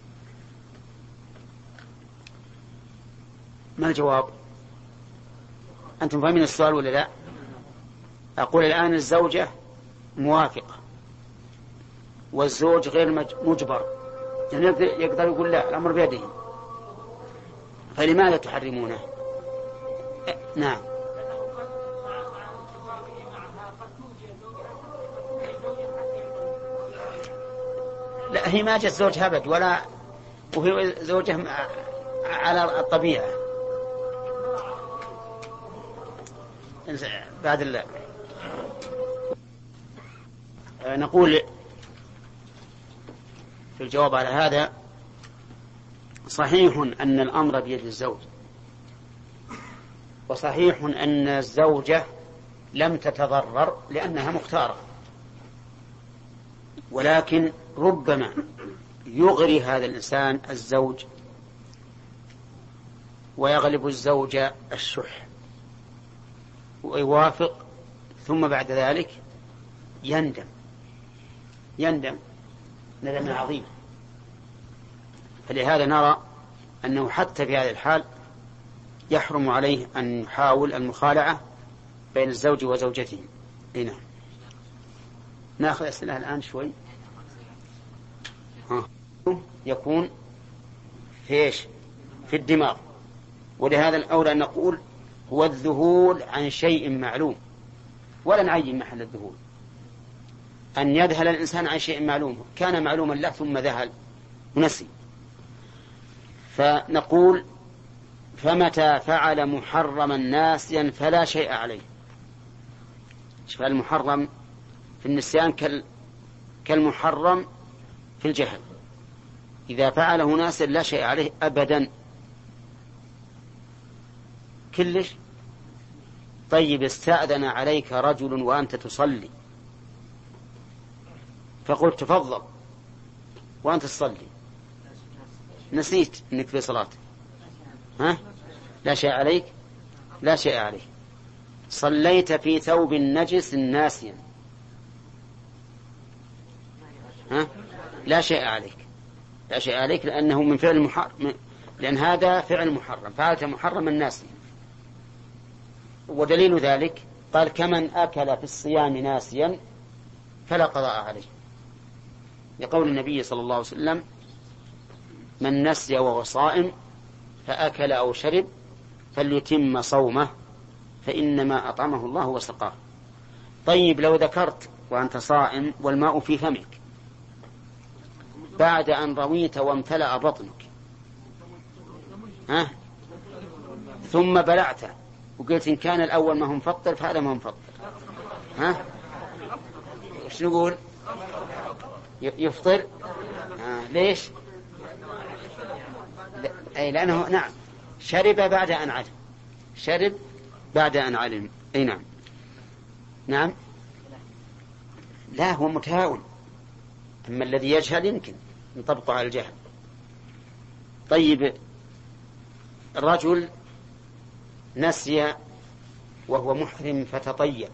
Speaker 1: ما الجواب؟ أنتم فاهمين السؤال ولا لا؟ أقول الآن الزوجة موافقة والزوج غير مجبر، يعني يقدر يقول لا الأمر بيده، فلماذا تحرمونه؟ نعم. لا، هي ما جت زوجها أبد، ولا وهي زوجها على الطبيعة. بعد الله نقول في الجواب على هذا: صحيح أن الأمر بيد الزوج، وصحيح أن الزوجة لم تتضرر لأنها مختارة، ولكن ربما يغري هذا الإنسان الزوج ويغلب الزوج الشح ويوافق، ثم بعد ذلك يندم يندم ندم عظيم. فلهذا نرى أنه حتى في هذه الحال يحرم عليه أن يحاول المخالعة بين الزوج وزوجته. هنا نأخذ أسئلة الآن شوي. ها. يكون فيش في الدماغ، ولهذا الأولى أن نقول هو الذهول عن شيء معلوم، ولا نعين محل الذهول. أن يذهل الإنسان عن شيء معلوم كان معلوما له ثم ذهل ونسي. فنقول: فمتى فعل محرما ناسيا فلا شيء عليه. فالمحرم في النسيان كالمحرم في الجهل، إذا فعله ناسيا لا شيء عليه أبدا كلش. طيب، استأذن عليك رجل وأنت تصلي فقلت تفضل وأنت تصلي، نسيت أنك في صلاة، ها؟ لا شيء عليك، لا شيء عليك. صليت في ثوب نجس ناسيا، ها؟ لا شيء عليك، لا شيء عليك، لأنه من فعل محرم، لأن هذا فعل محرم، فعلت محرما ناسيا. ودليل ذلك قال: كمن أكل في الصيام ناسيا فلا قضاء عليه، لقول النبي صلى الله عليه وسلم: من نسي وهو صائم فأكل أو شرب فليتم صومه فإنما أطعمه الله وسقاه. طيب، لو ذكرت وأنت صائم والماء في فمك بعد أن رويت وامتلأ بطنك، ها؟ ثم بلعته وقلت إن كان الأول ما هو مفطر فهذا ما هو مفطر، ها؟ وش نقول؟ يفطر. آه. ليش؟ أي لأنه نعم شرب بعد أن علم، شرب بعد أن علم. أي نعم. نعم. لا، هو متهاون، أما الذي يجهل يمكن نطبقه على الجهل. طيب، الرجل نسي وهو محرم فتطيب،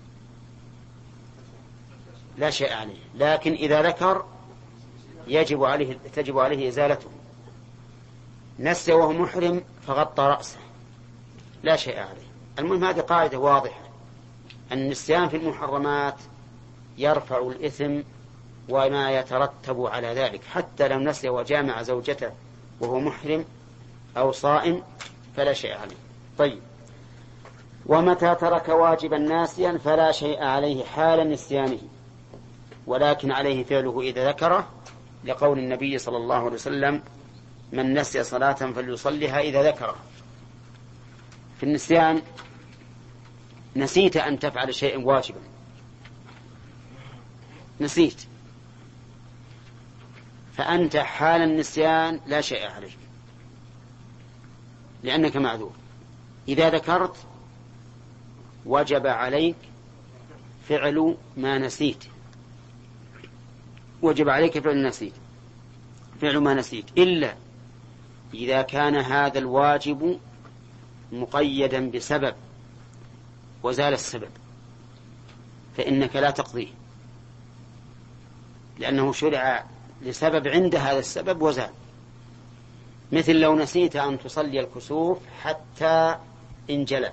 Speaker 1: لا شيء عليه، لكن إذا ذكر يجب عليه تجب عليه إزالته. نسي وهو محرم فغطى رأسه، لا شيء عليه. المهم هذه قاعدة واضحة: النسيان في المحرمات يرفع الإثم وما يترتب على ذلك، حتى لو نسي وجامع زوجته وهو محرم أو صائم فلا شيء عليه. طيب، ومتى ترك واجبا ناسيا فلا شيء عليه حال نسيانه، ولكن عليه فعله إذا ذكره، لقول النبي صلى الله عليه وسلم: من نسي صلاة فليصلها إذا ذكره. في النسيان نسيت أن تفعل شيء واجبا، نسيت، فأنت حال النسيان لا شيء عليك لأنك معذور. إذا ذكرت وجب عليك فعل ما نسيت، وجب عليك فعل نسيت فعل ما نسيت إلا إذا كان هذا الواجب مقيدا بسبب وزال السبب، فإنك لا تقضيه، لأنه شرع لسبب عند هذا السبب وزال. مثل لو نسيت أن تصلي الكسوف حتى انجلى،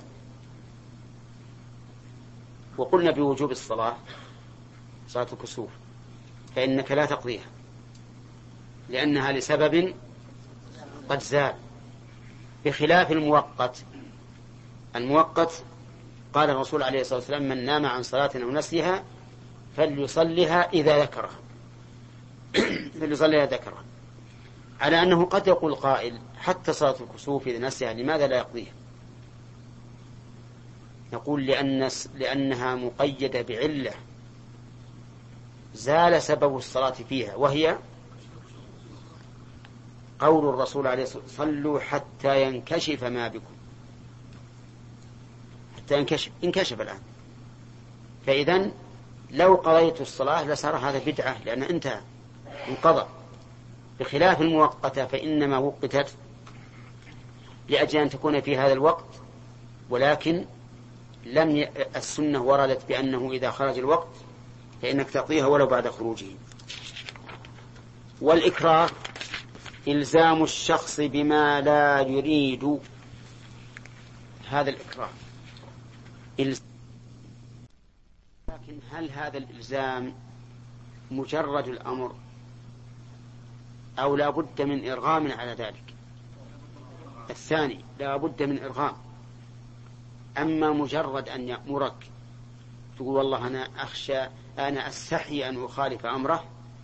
Speaker 1: وقلنا بوجوب الصلاة صلاة الكسوف، فإنك لا تقضيها لأنها لسبب قد زال. بخلاف المؤقت. المؤقت قال الرسول عليه الصلاة والسلام: من نام عن صلاة أو نسيها فليصلها إذا ذكرها فليصلها ذكرها، على أنه قد يقول قائل: حتى صلاة الكسوف إذا نسيها لماذا لا يقضيها؟ نقول لأن لأنها مقيدة بعلة زال سبب الصلاة فيها، وهي قول الرسول عليه الصلاة والسلام: صلوا حتى ينكشف ما بكم. حتى ينكشف، انكشف الآن. فإذن لو قضيت الصلاة لصار هذا بدعة، لأن انتهى انقضى. بخلاف المؤقتة فإنما وقتت لأجل أن تكون في هذا الوقت، ولكن لم ي... السنة وردت بأنه إذا خرج الوقت فإنك تقضيها ولو بعد خروجه. والإكراه إلزام الشخص بما لا يريد. هذا الإكراه إلزام. لكن هل هذا الإلزام مجرد الأمر أو لا بد من إرغام على ذلك؟ الثاني لا بد من إرغام. أما مجرد أن يأمرك تقول والله أنا أخشى أنا أستحي أن أخالف أمره،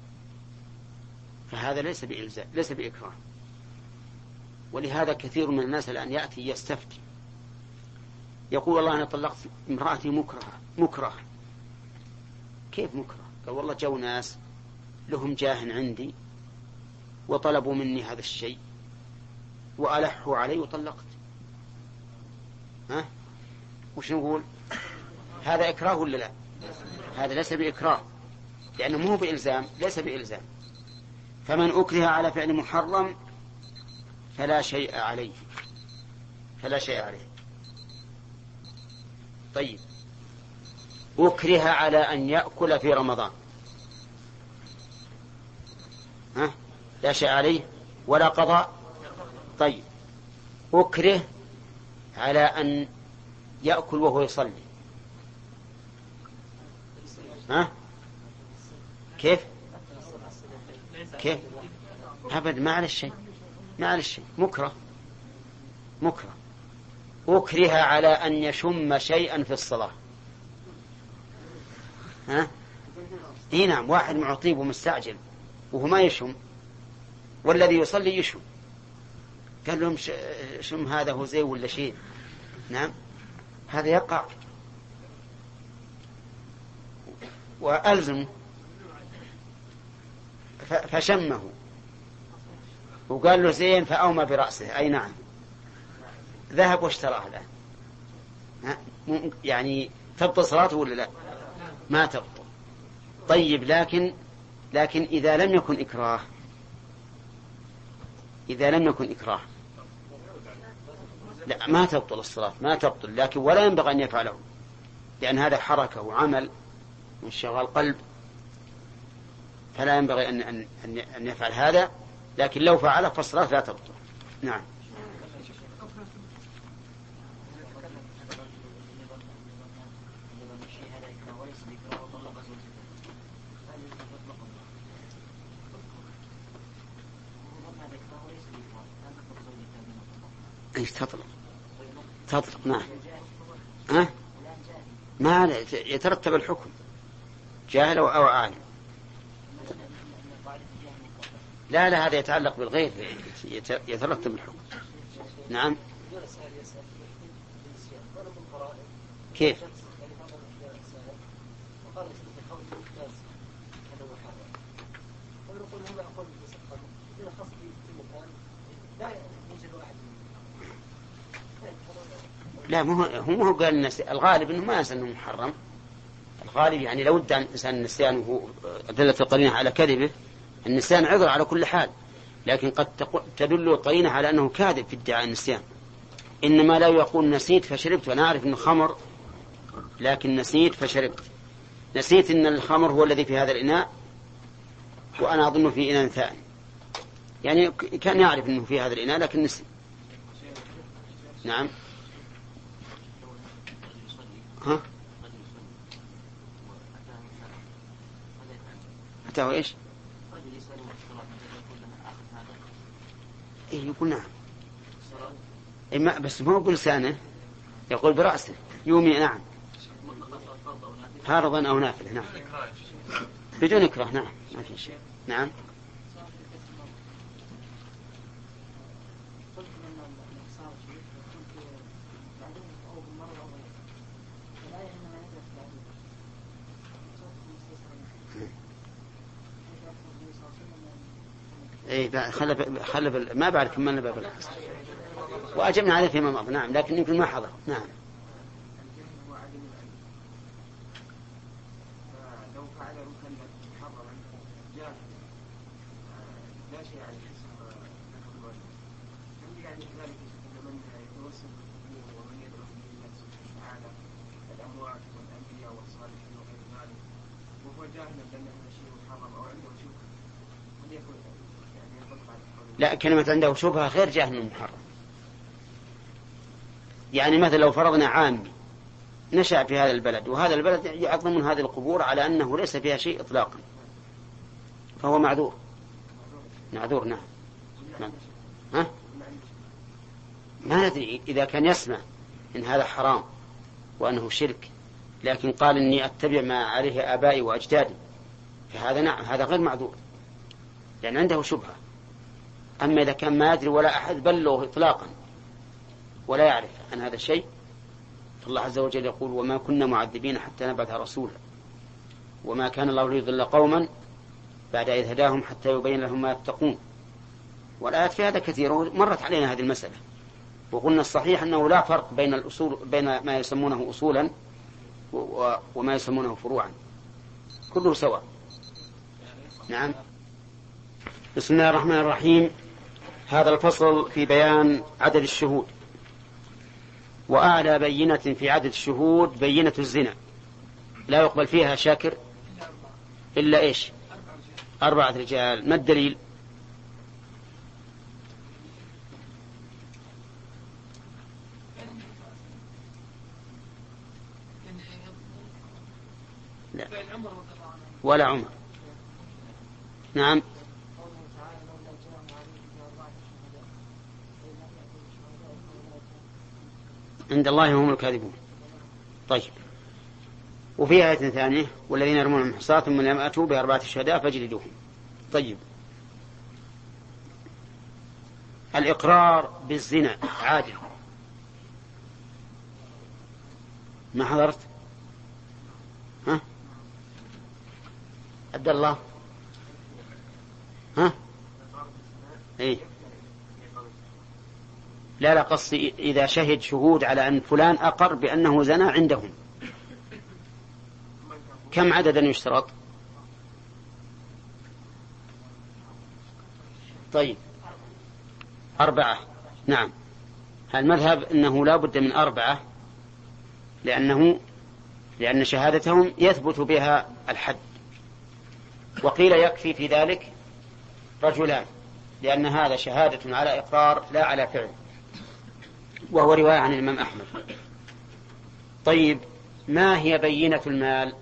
Speaker 1: فهذا ليس بإلزام، ليس بإكراه. ولهذا كثير من الناس الآن يأتي يستفتي يقول والله أنا طلقت امرأتي مكرهة مكره. كيف مكره؟ قال والله جو ناس لهم جاه عندي وطلبوا مني هذا الشيء وألحوا علي وطلقت. ها؟ وش نقول؟ هذا إكراه ولا لا؟ هذا ليس بإكراه، لأنه مو بإلزام، ليس بإلزام. فمن أكره على فعل محرم فلا شيء عليه، فلا شيء عليه. طيب، أكره على أن يأكل في رمضان، ها؟ لا شيء عليه ولا قضاء. طيب، أكره على أن يأكل وهو يصلي، ها؟ كيف؟ كيف؟ أبد ما على الشيء، ما على الشيء، مكره مكره. أكره على أن يشم شيئا في الصلاة، ها؟ إيه نعم، واحد معطيب ومستعجل وهو ما يشم والذي يصلي يشم، قال لهم شم هذا هو زي ولا شيء. نعم، هذا يقع وألزم. فشمه وقال له زين فأومى برأسه، أي نعم، ذهب واشتراه الآن. يعني تبطل صلاته ولا لا؟ ما تبطل. طيب، لكن لكن إذا لم يكن إكراه، إذا لم يكن إكراه لا، ما تبطل الصلاة، ما تبطل، لكن ولا ينبغي أن يفعله، لأن هذا حركة وعمل وانشغال قلب، فلا ينبغي أن أن أن يفعل هذا. لكن لو فعله فالصلاة لا تبطل. نعم. ايش تطلق؟ تطلق نعم. ها؟ ما يترتب الحكم، جاهل أو عالم. لا لا، هذا يتعلق بالغير، يترتب الحكم. نعم. كيف؟ لا، مو هو هو قال الناس الغالب انه ما ينسى انه محرم. الغالب يعني لو ادعى الانسان النسيان وهو دلة القرينة على كذبه، النسيان عذر على كل حال، لكن قد تدل القرينة على انه كاذب في ادعاء النسيان. انما لا يقول نسيت فشربت، وانا اعرف انه خمر لكن نسيت فشربت. نسيت ان الخمر هو الذي في هذا الاناء وانا اظن في اناء ثاني، يعني كان يعرف انه في هذا الاناء لكن نسي. نعم. ها؟ أتاه إيش؟ إيه يقول نعم. إما بس ما هو بلسانه، يقول برأسه يومي. نعم فرضا أو نافلة. نعم بدون إكراه. نعم ما في شيء. نعم إيه خلف خلف ما بعد كملنا باب العصر وأجبنا عليه فيما مضى. نعم لكن يمكن ما حضر. نعم
Speaker 3: لو فعل مكلف محرما جاهلا لا شيء عليه حسب ذكر الواجب. هل يعني كذلك من يتوسل بالقبور ومن يدعو به الله سبحانه وتعالى الأموات والأنبياء والصالحين وغير ذلك وهو جاهلا بأن هذا شيء محرم أو عنده شبهة هل يكون يعني ينطبق على القول؟
Speaker 1: لا كلمة عنده شبهة غير جاهل محرم. يعني مثلا لو فرضنا عامي نشأ في هذا البلد وهذا البلد يعظم من هذه القبور على أنه ليس فيها شيء إطلاقا فهو معذور. معذور. نعم. نعم. ها؟ ما ندري إذا كان يسمع إن هذا حرام وأنه شرك لكن قال إني أتبع ما عليه آبائي وأجدادي فهذا نعم هذا غير معذور لأن عنده شبهة. أما إذا كان ما يدري ولا أحد بلغه إطلاقا ولا يعرف عن هذا الشيء فالله عز وجل يقول وما كنا معذبين حتى نبعث رسولا وما كان الله ليضل قوما بعد إذ هداهم حتى يبين لهم ما يتقون. والآيات في هذا كثير مرت علينا هذه المسألة وقلنا الصحيح أنه لا فرق بين الأصول بين ما يسمونه أصولا وما يسمونه فروعا كله سواء. نعم. بسم الله الرحمن الرحيم. هذا الفصل في بيان عدد الشهود. وأعلى بينة في عدد الشهود بينة الزنا لا يقبل فيها شاكر إلا إيش؟ أربعة رجال. ما الدليل؟ لا ولا عمر. نعم عند الله هم الكاذبون. طيب وفي آية ثانية والذين يرمون المحصنات ثم لم يأتوا بأربعة شهداء فاجلدوهم. طيب الإقرار بالزنا عادل. ما حضرت؟ ها عبد الله؟ ها ايه لا لا قصدي إذا شهد شهود على أن فلان أقر بأنه زنا عندهم كم عددا يشترط؟ طيب أربعة. نعم المذهب أنه لا بد من أربعة لأنه لأن شهادتهم يثبت بها الحد. وقيل يكفي في ذلك رجلان لأن هذا شهادة على إقرار لا على فعل وهو رواية عن الإمام أحمد. طيب ما هي بينة المال؟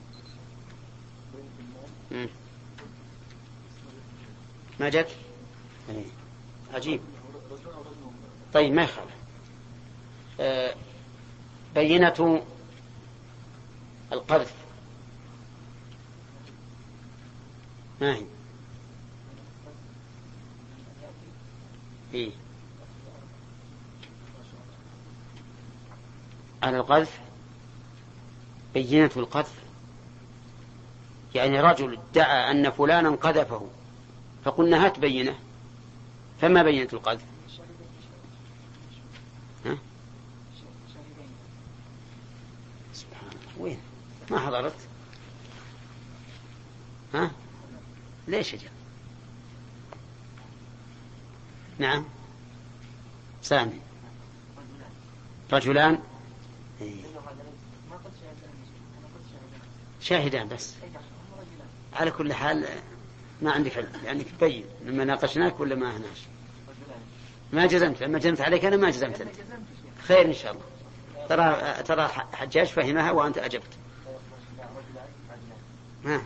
Speaker 1: ما جت عجيب. طيب ما يخالف. آه بينة القذف ما هي؟ إيه؟ على القذف بينة القذف يعني رجل ادعى أن فلانا قذفه فقلنا هات بينة فما بينة القذف؟ ها؟ سبحان الله وين ما حضرت؟ ها ليش جاء؟ نعم سامي رجلان شاهدان بس على كل حال ما عندك علم لأنك تبين لما ناقشناك ولا ما هناش ما جزمت لما جزمت عليك أنا ما جزمت لك. خير إن شاء الله. ترى ترى حجاج فهمها وأنت أجبت. ها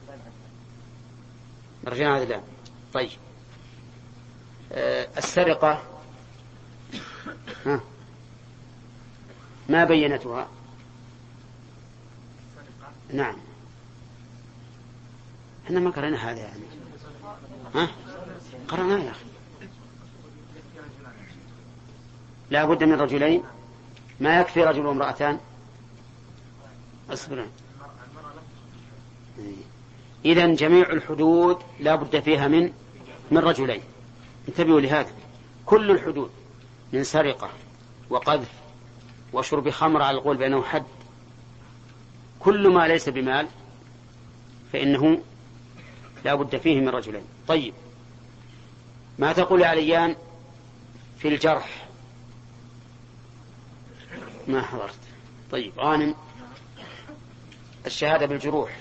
Speaker 1: رجعنا هذا الآن. طيب أه السرقة ها ما بينتها؟ نعم احنا ما قرأنا هذا يعني. ها قرأناه يا أخي. لا بد من رجلين، ما يكفي رجل وامرأتان. اصبروا. إذن جميع الحدود لا بد فيها من من رجلين. انتبهوا لهذا، كل الحدود من سرقة وقذف وشرب خمر على القول بأنه حد، كل ما ليس بمال فإنه لا بد فيه من رجلين. طيب ما تقول يا عليان في الجرح؟ ما حضرت. طيب غانم الشهادة بالجروح؟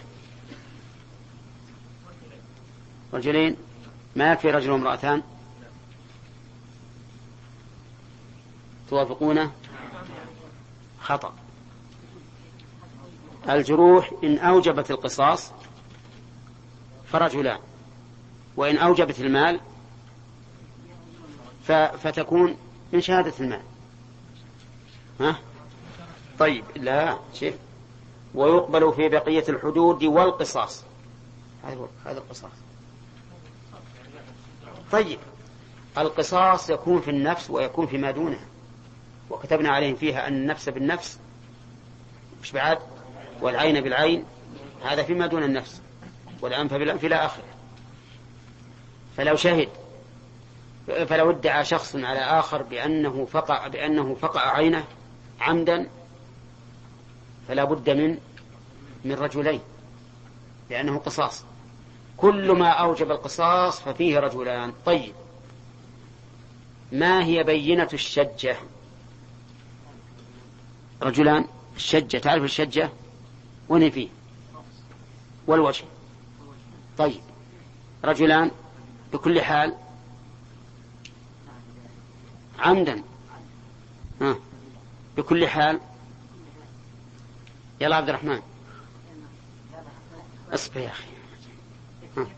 Speaker 1: رجلين، ما يكفي رجل وامرأتان؟ توافقونه؟ خطأ. الجروح إن أوجبت القصاص فرجلان، وإن أوجبت المال فتكون من شهادة المال. ها؟ طيب لا شيء. ويقبل في بقية الحدود والقصاص. هذا القصاص. طيب القصاص يكون في النفس ويكون فيما دونه، وكتبنا عليهم فيها أن النفس بالنفس مش بعد، والعين بالعين، هذا فيما دون النفس، والأنف بالأنف إلى آخره. فلو شهد فلو ادعى شخص على آخر بأنه فقع بأنه فقع عينه عمدا فلا بد من من رجلين، لأنه قصاص. كل ما أوجب القصاص ففيه رجلان. طيب ما هي بينة الشجة؟ رجلان. الشجة تعرف الشجة؟ وين فيه؟ والوجه. طيب رجلان بكل حال عمدا، ها بكل حال. يلا عبد الرحمن اصبر يا أخي. ها.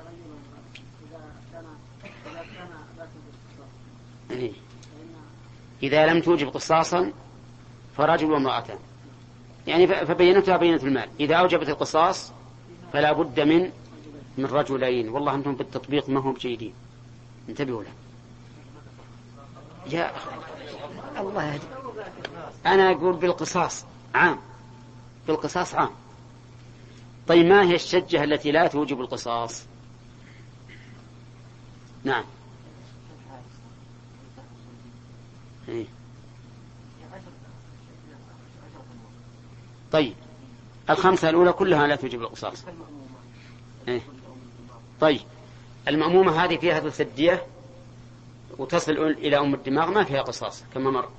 Speaker 1: إذا لم توجب قصاصا فرجل وامرأتان، يعني فبينتها بينة المال. إذا أوجبت القصاص فلا بد من من رجلين. والله أنتم بالتطبيق ما هم جيدين، انتبهوا له يا أخي. الله يهدي. أنا أقول بالقصاص عام، بالقصاص عام. طيب ما هي الشجة التي لا توجب القصاص؟ نعم إيه. طيب الخمسة الأولى كلها لا توجب القصاص. إيه. طيب المأمومة هذه فيها ثلث الدية وتصل إلى أم الدماغ، ما فيها قصاص كما مر.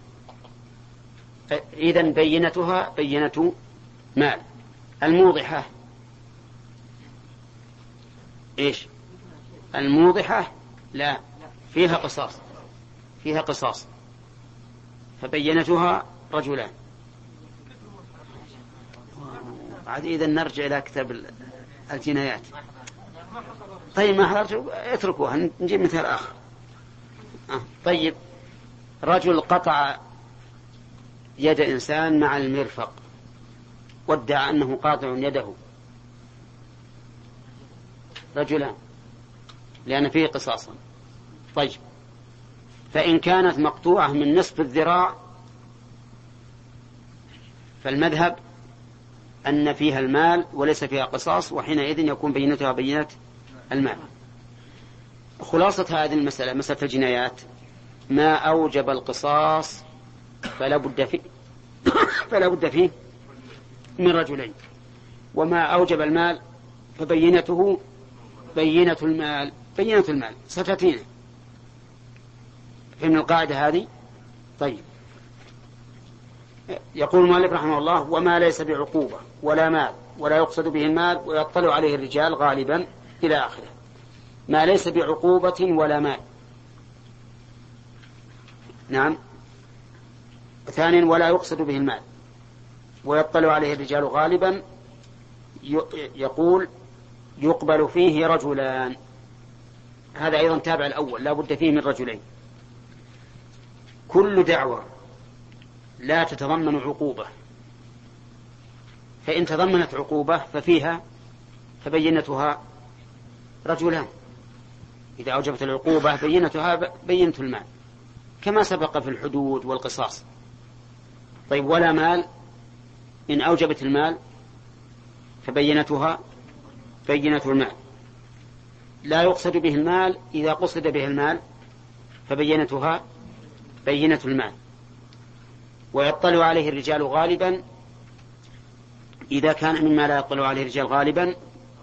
Speaker 1: إذن بينتها بينة مال. الموضحة إيش؟ الموضحة لا فيها قصاص، فيها قصاص، فبينتها رجلان. عاد إذا نرجع إلى كتاب الجنايات. طيب ما حضرت اتركوها، نجيب مثال آخر. آه. طيب رجل قطع يد إنسان مع المرفق وادعى أنه قاطع يده، رجلان لأن فيه قصاصا. طيب فإن كانت مقطوعة من نصف الذراع فالمذهب أن فيها المال وليس فيها قصاص، وحينئذ يكون بينتها بينة المال. خلاصة هذه المسألة مسألة الجنايات، ما أوجب القصاص فلا بد فيه فلا بد فيه من رجلين، وما أوجب المال فبينته بينة المال. بينة المال ستأتينا فهمنا القاعدة هذه. طيب يقول المؤلف رحمه الله: وما ليس بعقوبة ولا مال ولا يقصد به المال ويطلع عليه الرجال غالبا إلى آخره. ما ليس بعقوبة ولا مال. نعم. ثانيا ولا يقصد به المال ويطلع عليه الرجال غالبا، يقول يقبل فيه رجلان. هذا أيضا تابع الأول، لا بد فيه من رجلين. كل دعوة لا تتضمن عقوبة، فإن تضمنت عقوبة ففيها فبينتها رجلان، إذا أوجبت العقوبة بينتها بينة المال كما سبق في الحدود والقصاص. طيب ولا مال، إن أوجبت المال فبينتها بينة المال. لا يقصد به المال، إذا قصد به المال فبينتها بينة المال. ويطلع عليه الرجال غالبا، إذا كان مما لا يطلع عليه الرجال غالبا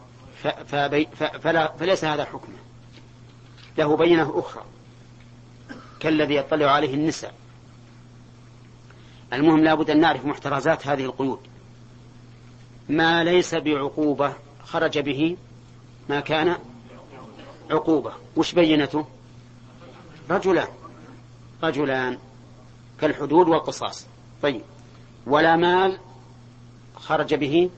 Speaker 1: فلا فليس هذا حكمه، له بينة أخرى كالذي يطلع عليه النساء. المهم لا بد أن نعرف محترزات هذه القيود. ما ليس بعقوبة خرج به ما كان عقوبة، وش بينته؟ رجلان رجلان كالحدود والقصاص. طيب ولا مال خرج به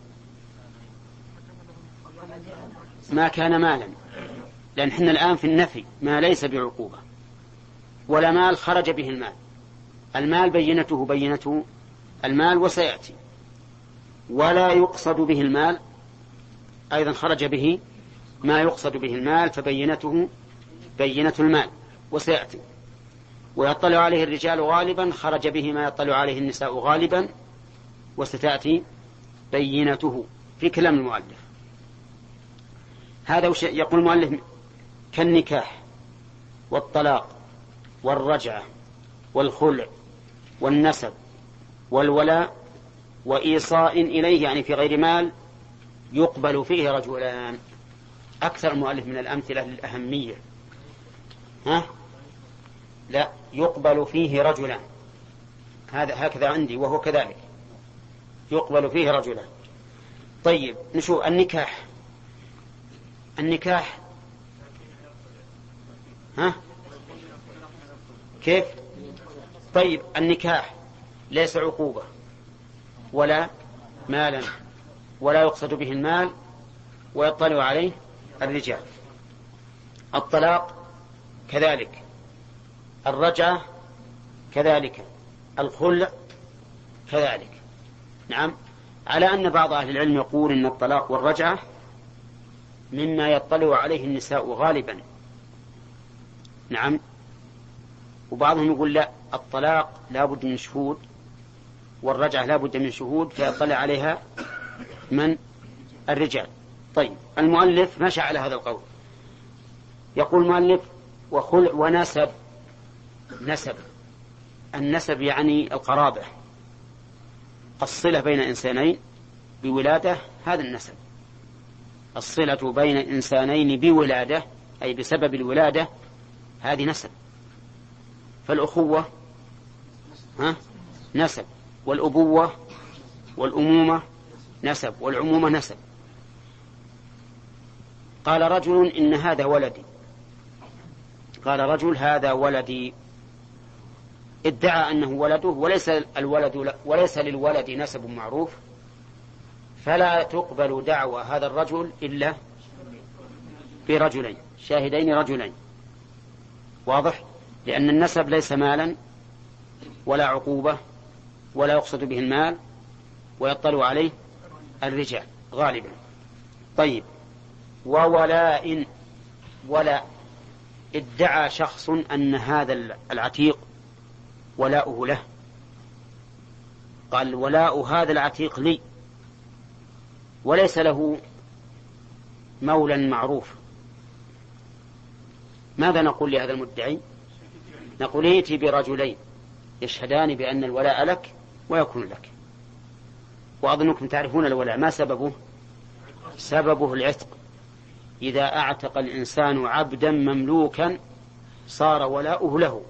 Speaker 1: ما كان مالا، لأن حنا الآن في النفي ما ليس بعقوبة. ولا مال خرج به المال، المال بينته بينته المال وسيأتي. ولا يقصد به المال، أيضا خرج به ما يقصد به المال فبينته بينة المال وسيأتي. ويطلع عليه الرجال غالبا، خرج به ما يطلع عليه النساء غالبا وستأتي بينته في كلام المؤلف. هذا وش يقول المؤلف؟ كالنكاح والطلاق والرجعة والخلع والنسب والولاء وإيصاء إليه، يعني في غير مال يقبل فيه رجلان. أكثر المؤلف من الأمثلة للأهمية. ها؟ لا، يقبل فيه رجلان، هذا هكذا عندي وهو كذلك، يقبل فيه رجلان. طيب نشوف النكاح. النكاح ها كيف؟ طيب النكاح ليس عقوبة ولا مالا ولا يقصد به المال ويطلع عليه الرجال. الطلاق كذلك، الرجعة كذلك، الخلع كذلك. نعم، على أن بعض أهل العلم يقول إن الطلاق والرجعة مما يطلع عليه النساء غالبا. نعم، وبعضهم يقول لا، الطلاق لا بد من شهود والرجعة لا بد من شهود فيطلع عليها من؟ الرجال. طيب المؤلف مشى على هذا القول. يقول المؤلف وخلع ونسب. نسب، النسب يعني القرابة، الصلة بين إنسانين بولادة، هذا النسب. الصلة بين إنسانين بولادة أي بسبب الولادة، هذه نسب. فالأخوة ها نسب، والأبوة والأمومة نسب، والعمومة نسب. قال رجل إن هذا ولدي، قال رجل هذا ولدي، ادعى أنه ولده وليس الولد وليس للولد نسب معروف، فلا تقبل دعوى هذا الرجل إلا برجلين شاهدين رجلين. واضح؟ لأن النسب ليس مالا ولا عقوبة ولا يقصد به المال ويطلع عليه الرجال غالبا. طيب وولاء، ولا ادعى شخص أن هذا العتيق ولاؤه له، قال ولاء هذا العتيق لي، وليس له مولا معروف. ماذا نقول لهذا المدعي؟ نقول ائتي برجلين يشهدان بأن الولاء لك ويكون لك. وأظنكم تعرفون الولاء ما سببه؟ سببه العتق. إذا أعتق الإنسان عبدا مملوكا صار ولاؤه له.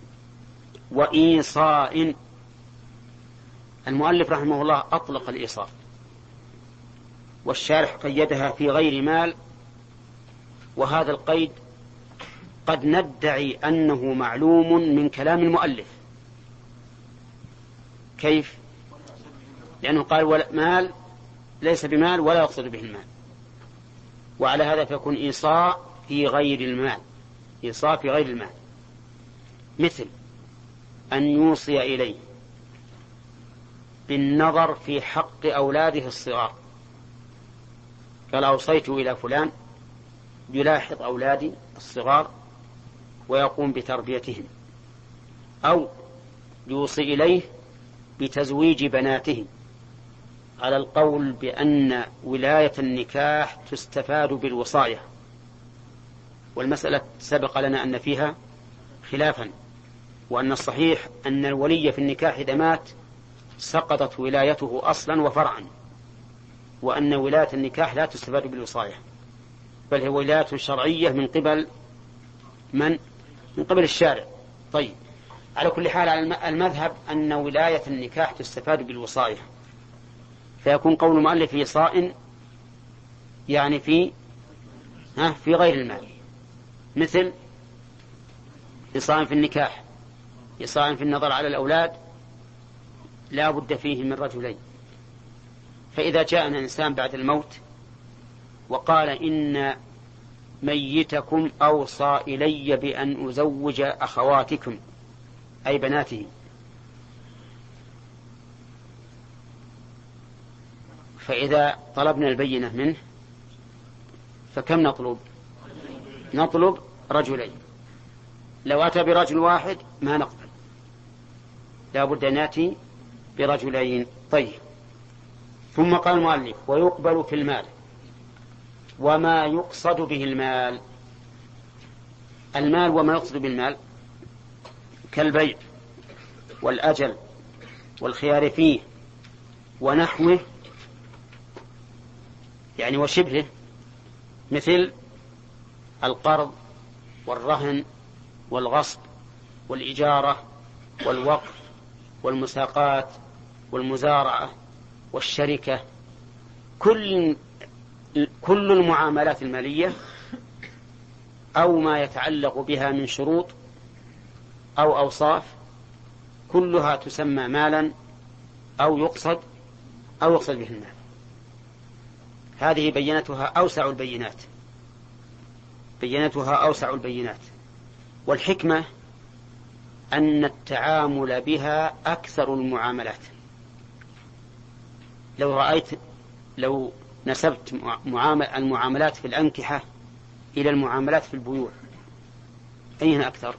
Speaker 1: وإيصاء، المؤلف رحمه الله أطلق الإيصاء، والشارح قيدها في غير مال، وهذا القيد قد ندعي أنه معلوم من كلام المؤلف. كيف؟ لأنه قال مال ليس بمال ولا يقصد به المال، وعلى هذا فيكون إيصاء في غير المال، إيصاء في غير المال. مثل أن يوصي إليه بالنظر في حق أولاده الصغار، قال أوصيت إلى فلان يلاحظ أولادي الصغار ويقوم بتربيتهم، أو يوصي إليه بتزويج بناتهم، على القول بأن ولاية النكاح تستفاد بالوصاية، والمسألة سبق لنا أن فيها خلافا، وأن الصحيح أن الولي في النكاح إذا مات سقطت ولايته أصلا وفرعا، وأن ولاية النكاح لا تستفاد بالوصاية، بل هي ولاية شرعية من قبل من؟ من قبل الشارع. طيب، على كل حال المذهب أن ولاية النكاح تستفاد بالوصاية، فيكون قول المؤلف إيصاء يعني في ها في غير المال، مثل إيصاء في النكاح، إيصاء في النظر على الأولاد لا بد فيه من رجلين. فإذا جاءنا إنسان بعد الموت وقال إن ميتكم أوصى إلي بأن أزوج أخواتكم أي بناته، فإذا طلبنا البينة منه فكم نطلب؟ نطلب رجلين. لو أتى برجل واحد ما نقبل، لا بد أن نأتي برجلين. طيب، ثم قال المؤلف ويقبل في المال وما يقصد به المال. المال وما يقصد بالمال كالبيع والأجل والخيار فيه ونحوه يعني وشبهه، مثل القرض والرهن والغصب والإجارة والوقف والمساقات والمزارعة والشركة، كل كل المعاملات المالية أو ما يتعلق بها من شروط أو أوصاف كلها تسمى مالا أو يقصد أو يقصد به المال. هذه بينتها أوسع البينات، بينتها أوسع البينات، والحكمة أن التعامل بها أكثر المعاملات. لو رأيت لو نسبت معامل المعاملات في الأنكحة إلى المعاملات في البيوع أين أكثر؟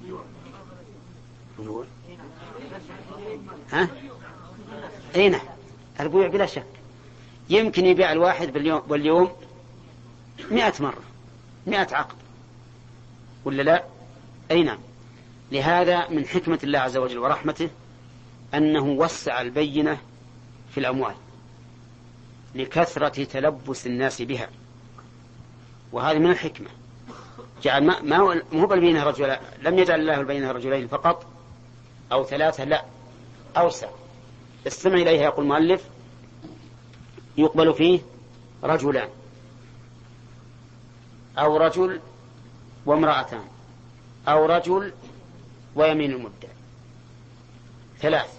Speaker 1: بيوع. ها؟ أين؟ البيوع بلا شك. يمكن يبيع الواحد باليوم واليوم مئة مرة، مئة عقد، ولا لا؟ أي نعم. لهذا من حكمة الله عز وجل ورحمته أنه وسع البينة في الأموال لكثرة تلبس الناس بها، وهذه من الحكمة. جعل ما ما هو بالبينة رجلا، لم يجعل الله البينة رجلين فقط أو ثلاثة، لا، أوسع. استمع إليها، يقول المؤلف يقبل فيه رجلان أو رجل وامرأتان أو رجل ويمين المدعي. ثلاث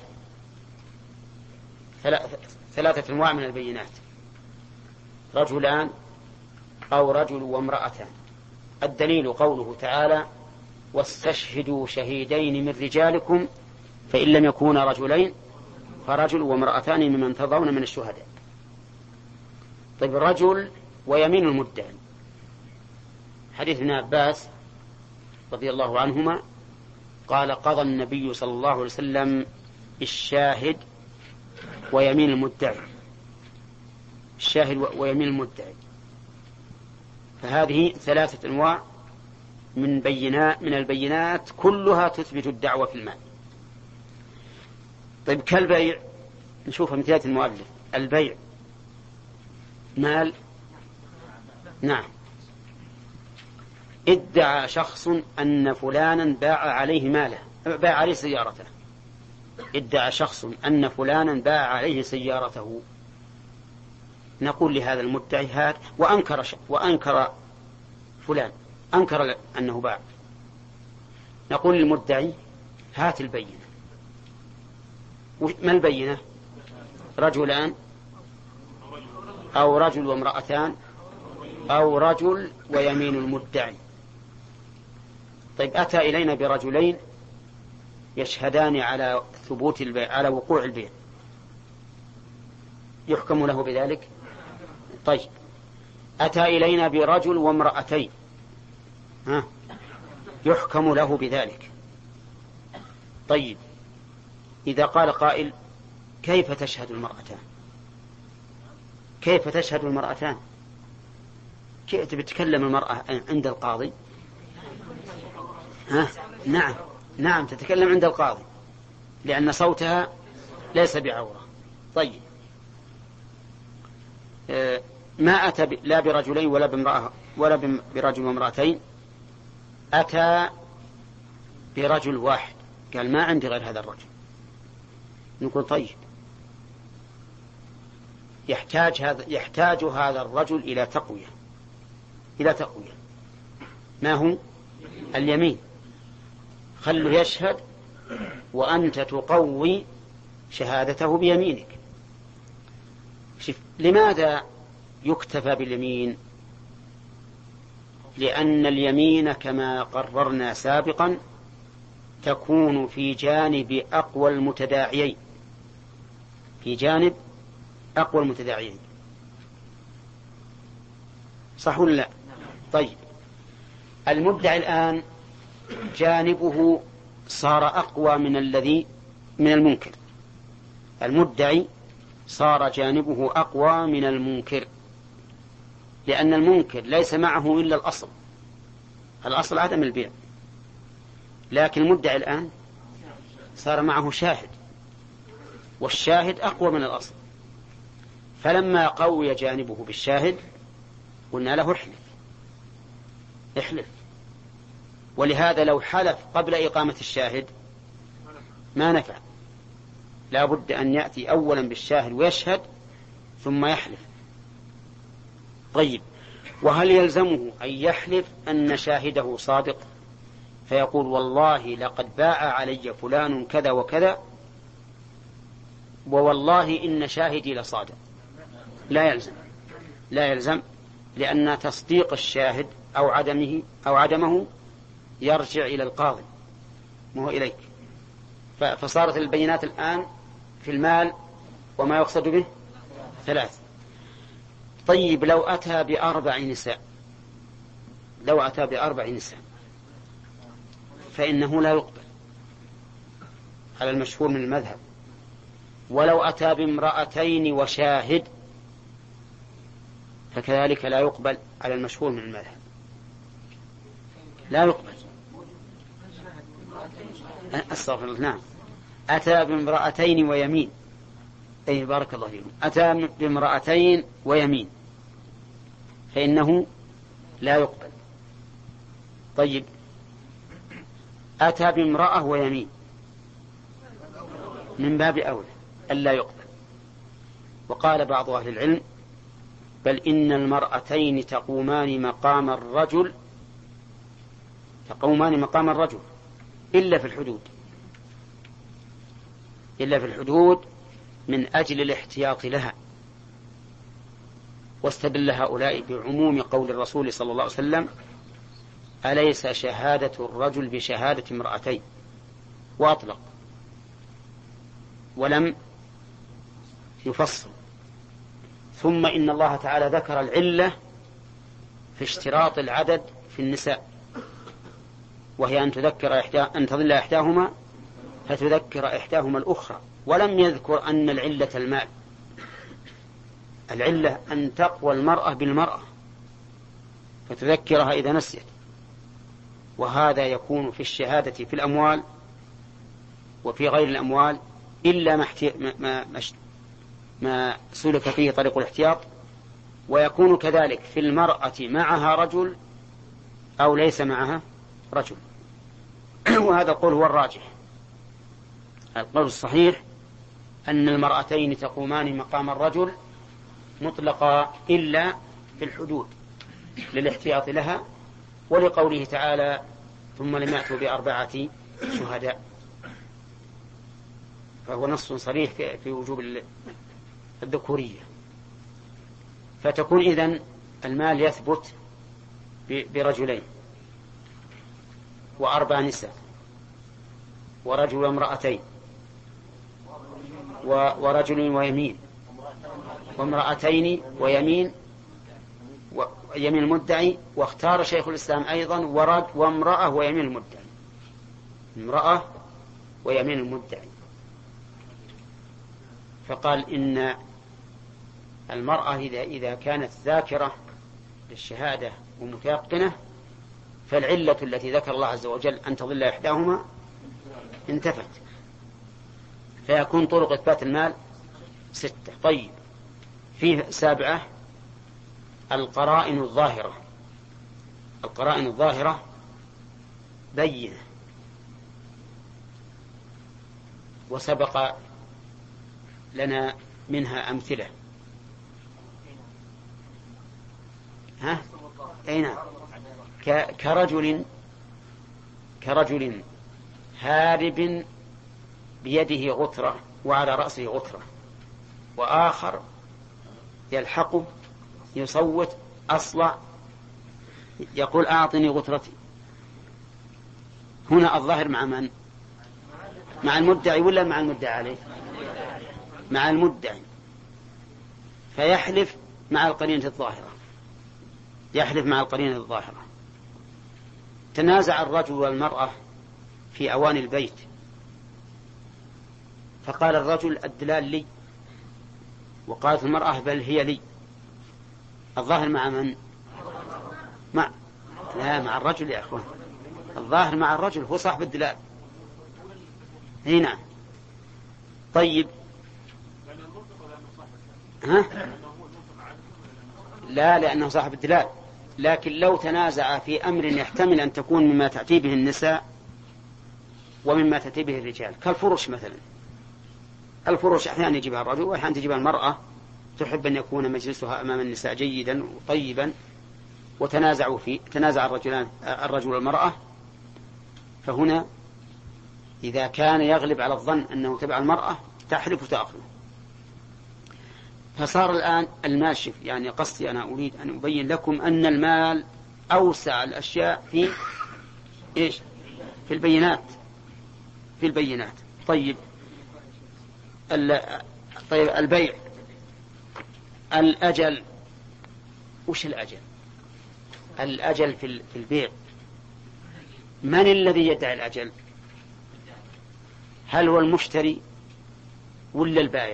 Speaker 1: ثلاثة أنواع من البينات: رجلان أو رجل وامرأتان. الدليل قوله تعالى: واستشهدوا شهيدين من رجالكم فإن لم يكونا رجلين فرجل وامرأتان ممن ترضون من الشهداء. طيب، الرجل ويمين المدعي، حديث ابن عباس رضي الله عنهما قال: قضى النبي صلى الله عليه وسلم الشاهد ويمين المدعي، الشاهد ويمين المدعي. فهذه ثلاثة أنواع من بينات من البينات كلها تثبت الدعوة في المال. طيب، كالبيع، نشوف مثال المؤلف. البيع مال، نعم. ادعى شخص أن فلانا باع عليه ماله، باع عليه سيارته. ادعى شخص أن فلانا باع عليه سيارته. نقول لهذا المدعي هذا، وأنكر ش... وأنكر فلان، أنكر أنه باع. نقول للمدعي: هات البينة. ما البينة؟ رجلان أو رجل وامرأتان أو رجل ويمين المدعي. طيب، أتى إلينا برجلين يشهدان على ثبوت البيع، على وقوع البيع، يحكم له بذلك؟ طيب، أتى إلينا برجل وامرأتين، ها، يحكم له بذلك. طيب، إذا قال قائل: كيف تشهد المرأتان؟ كيف تشهد المرأتان؟ كيف تتكلم المرأة عند القاضي؟ ها؟ نعم نعم تتكلم عند القاضي، لأن صوتها ليس بعورة. طيب، ما أتى لا برجلين ولا بامرأة ولا برجل وامرأتين، أتى برجل واحد، قال: ما عندي غير هذا الرجل. نقول: طيب، يحتاج هذا يحتاج هذا الرجل إلى تقوية إلى تقوية ما هو؟ اليمين. خله يشهد وأنت تقوي شهادته بيمينك. شف. لماذا يكتفى باليمين؟ لأن اليمين كما قررنا سابقا تكون في جانب أقوى المتداعيين، في جانب أقوى المتداعيين، صح ولا لا؟ طيب، المدعي الآن جانبه صار أقوى من الذي من المنكر. المدعي صار جانبه أقوى من المنكر، لأن المنكر ليس معه إلا الأصل، الأصل عدم البيع، لكن المدعي الآن صار معه شاهد، والشاهد أقوى من الأصل. فلما قوي جانبه بالشاهد قلنا له: احلف احلف. ولهذا لو حلف قبل إقامة الشاهد ما نفع، لا بد أن يأتي أولا بالشاهد ويشهد ثم يحلف. طيب، وهل يلزمه أن يحلف أن شاهده صادق فيقول: والله لقد باع علي فلان كذا وكذا، ووالله إن شاهدي لصادق؟ لا يلزم، لا يلزم، لأن تصديق الشاهد أو عدمه أو عدمه يرجع إلى القاضي مو إليك. فصارت البينات الآن في المال وما يقصد به ثلاث. طيب، لو أتى بأربع نساء لو أتى بأربع نساء فإنه لا يقبل على المشهور من المذهب. ولو أتى بامرأتين وشاهد فكذلك لا يقبل على المشهور من المذهب، لا يقبل. أستغفر الله. نعم، أتى بامرأتين ويمين، أي بارك الله فيكم، أتى بامرأتين ويمين فإنه لا يقبل. طيب، أتى بامرأة ويمين من باب أولى ألا يقبل. وقال بعض أهل العلم: بل إن المرأتين تقومان مقام الرجل تقومان مقام الرجل إلا في الحدود إلا في الحدود من أجل الاحتياط لها. واستدل هؤلاء بعموم قول الرسول صلى الله عليه وسلم: أليس شهادة الرجل بشهادة امرأتين؟ وأطلق ولم يفصل. ثم إن الله تعالى ذكر العلة في اشتراط العدد في النساء، وهي أن تذكر إحدى أن تظل إحداهما فتذكر إحداهما الأخرى، ولم يذكر أن العلة المال. العلة أن تقوى المرأة بالمرأة فتذكرها إذا نسيت. وهذا يكون في الشهادة في الأموال وفي غير الأموال إلا ما, ما, ما, ما سلك فيه طريق الاحتياط، ويكون كذلك في المرأة معها رجل أو ليس معها رجل. وهذا القول هو الراجح. القول الصحيح أن المرأتين تقومان مقام الرجل مطلقا إلا في الحدود للاحتياط لها، ولقوله تعالى: ثم لم يأتوا بأربعة شهداء، فهو نص صريح في وجوب الذكورية. فتكون إذن المال يثبت برجلين وأربع نساء، ورجل وامرأتين ورجل ويمين وامرأتين ويمين ويمين المدعي. واختار شيخ الإسلام أيضا ورد وامرأة ويمين المدعي، امرأة ويمين المدعي. فقال إن المرأة إذا, إذا كانت ذاكرة للشهادة ومتيقنة فالعلة التي ذكر الله عز وجل أن تضل إحداهما انتفت، فيكون طرق إثبات المال ستة. طيب، فيه سابعة القرائن الظاهرة. القرائن الظاهرة بينة، وسبق لنا منها أمثلة. ها؟ أين؟ كرجل كرجل هارب بيده غترة وعلى رأسه غترة، وآخر يلحقه يصوت أصلع يقول أعطني غترتي. هنا الظاهر مع من؟ مع المدعي ولا مع المدعي عليه؟ مع المدعي، فيحلف مع القرينة الظاهرة، يحلف مع القرينة الظاهرة. تنازع الرجل والمرأة في أواني البيت، فقال الرجل الدلال لي، وقالت المرأة بل هي لي. الظاهر مع من؟ مع لا مع الرجل يا أخوان، الظاهر مع الرجل، هو صاحب الدلال. هنا طيب، ها؟ لا، لأنه صاحب الدلال. لكن لو تنازع في أمر يحتمل أن تكون مما تأتي به النساء ومما تأتي به الرجال، كالفرش مثلا. الفرش أحيانا يجيبها الرجل وأحيانا تجيبها المرأة، تحب أن يكون مجلسها أمام النساء جيدا وطيبا، وتنازعوا فيه، تنازع الرجلان الرجل والمرأة. فهنا إذا كان يغلب على الظن أنه تبع المرأة تحلف وتأخذ. فصار الآن المال شف، يعني قصدي أنا أريد أن أبين لكم أن المال أوسع الأشياء في إيش؟ في البينات، في البينات. طيب طيب البيع، الأجل. وش الأجل؟ الأجل في البيع، من الذي يدعي الأجل؟ هل هو المشتري ولا البائع؟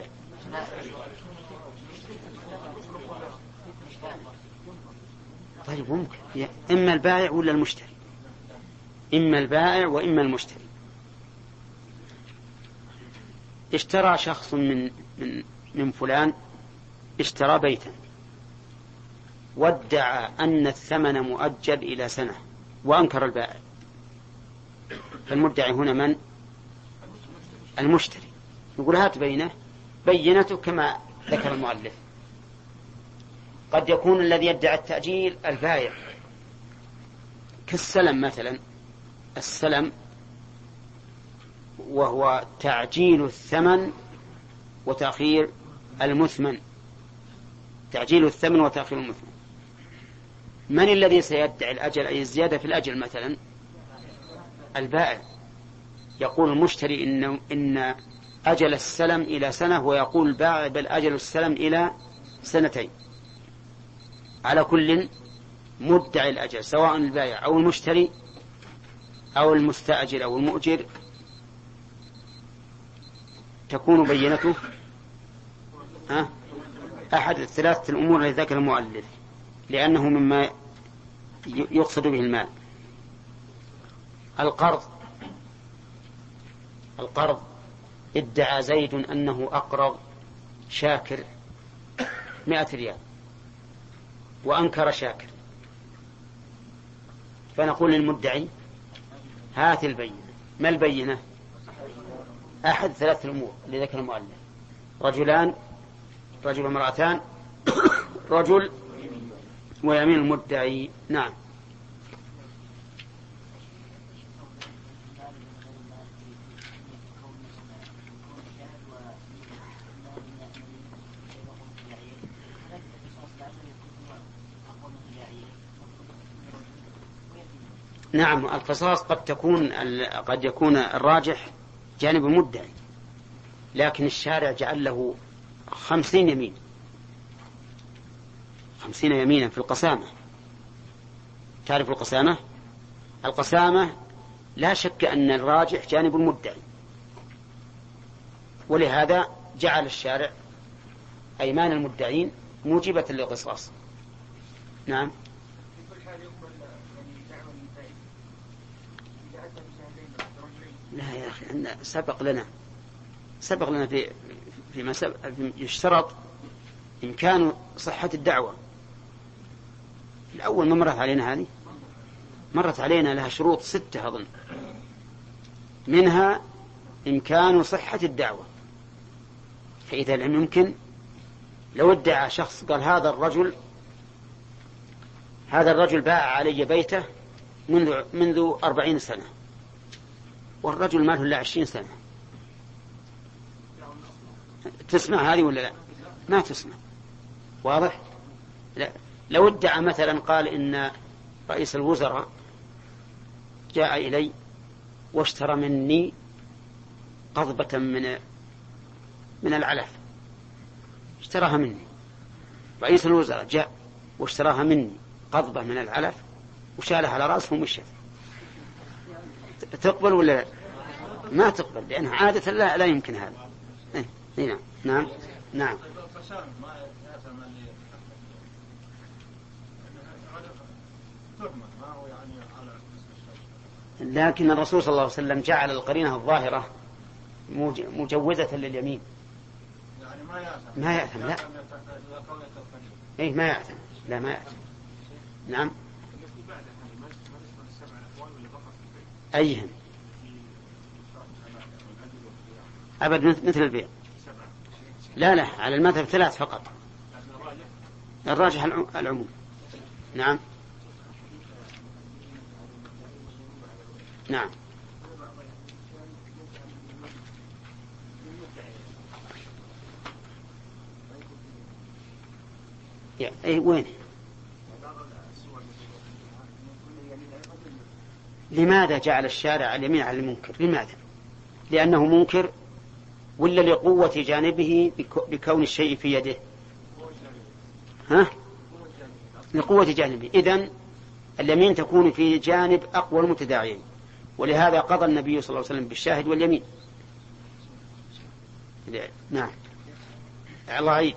Speaker 1: طيب ممكن إما البائع ولا المشتري، إما البائع وإما المشتري. اشترى شخص من من من فلان، اشترى بيتا وادعى أن الثمن مؤجل إلى سنة، وأنكر البائع. فالمدعي هنا من؟ المشتري. يقول هات بينه، بينته كما ذكر المؤلف. قد يكون الذي يدعي التأجيل البائع، كالسلم مثلا. السلم وهو تعجيل الثمن وتأخير المثمن، تعجيل الثمن وتأخير المثمن. من الذي سيدعي الأجل أي الزيادة في الأجل مثلا؟ البائع. يقول المشتري إن, إن أجل السلم إلى سنة، ويقول البائع بل أجل السلم إلى سنتين. على كل مدعي الأجل سواء البائع أو المشتري أو المستأجر أو المؤجر تكون بينته ها أحد الثلاثة الأمور التي ذكر المؤلف، لأنه مما يقصد به المال. القرض، القرض ادعى زيد أنه أقرض شاكر مئة ريال وأنكر شاكر، فنقول للمدعي هات البينة. ما البينة؟ أحد ثلاث الأمور اللي ذكر المؤلف: رجلان، رجل وامرأتان، رجل ويمين المدعي. نعم. نعم، القصاص قد تكون قد يكون الراجح جانب المدعي، لكن الشارع جعل له خمسين يمين، خمسين يمينا في القسامة. تعرف القسامة؟ القسامة لا شك أن الراجح جانب المدعي، ولهذا جعل الشارع أيمان المدعين موجبة للقصاص. نعم. لا يا أخي، سبق لنا سبق لنا في فيما سبق يشترط إمكان صحة الدعوة. الأول ما مرت علينا هذه، مرت علينا لها شروط ستة أظن، منها إمكان صحة الدعوة. فإذا لم يمكن، لو ادعى شخص قال هذا الرجل هذا الرجل باع علي بيته منذ منذ أربعين سنة، والرجل ما له إلا عشرين سنة، تسمع هذه ولا لا؟ ما تسمع. واضح؟ لا. لو ادعى مثلا قال إن رئيس الوزراء جاء إلي واشترى مني قضبة من من العلف، اشتراها مني، رئيس الوزراء جاء واشتراها مني قضبة من العلف وشالها على رأسه ومشى، تقبل ولا لا؟ ما تقبل، لأنها عادة لا, لا يمكن هذا. إيه؟ نعم نعم نعم. لكن الرسول صلى الله عليه وسلم جعل القرينة الظاهرة مجوزة لليمين.
Speaker 4: يعني ما يأثم
Speaker 1: ما يأثم لا إيه ما يأثم لا ما يأثم. نعم. أيهم أبد مثل البيع. لا لا على المذهب ثلاث فقط، الراجح العموم. نعم نعم. يا ايه وين؟ لماذا جعل الشارع اليمين على المنكر؟ لماذا؟ لأنه منكر ولا لقوة جانبه بكون الشيء في يده؟ ها؟ لقوة جانبه. إذن اليمين تكون في جانب أقوى المتداعيين، ولهذا قضى النبي صلى الله عليه وسلم بالشاهد واليمين. نعم. الله عيد.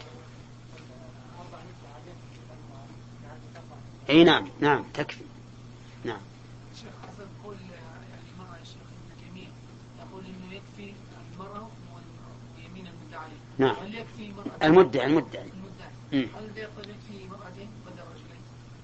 Speaker 1: اي نعم نعم تكفي. نعم.
Speaker 5: شيخ حسن قول يعني المرأة يا شيخ ابن اليمين يقول انه يكفي المرأة ويمين المدعي.
Speaker 1: نعم.
Speaker 5: هل يكفي مرأة
Speaker 1: المدعي المدعي
Speaker 5: المدعي هل يكفي مرأتين بدل رجلين؟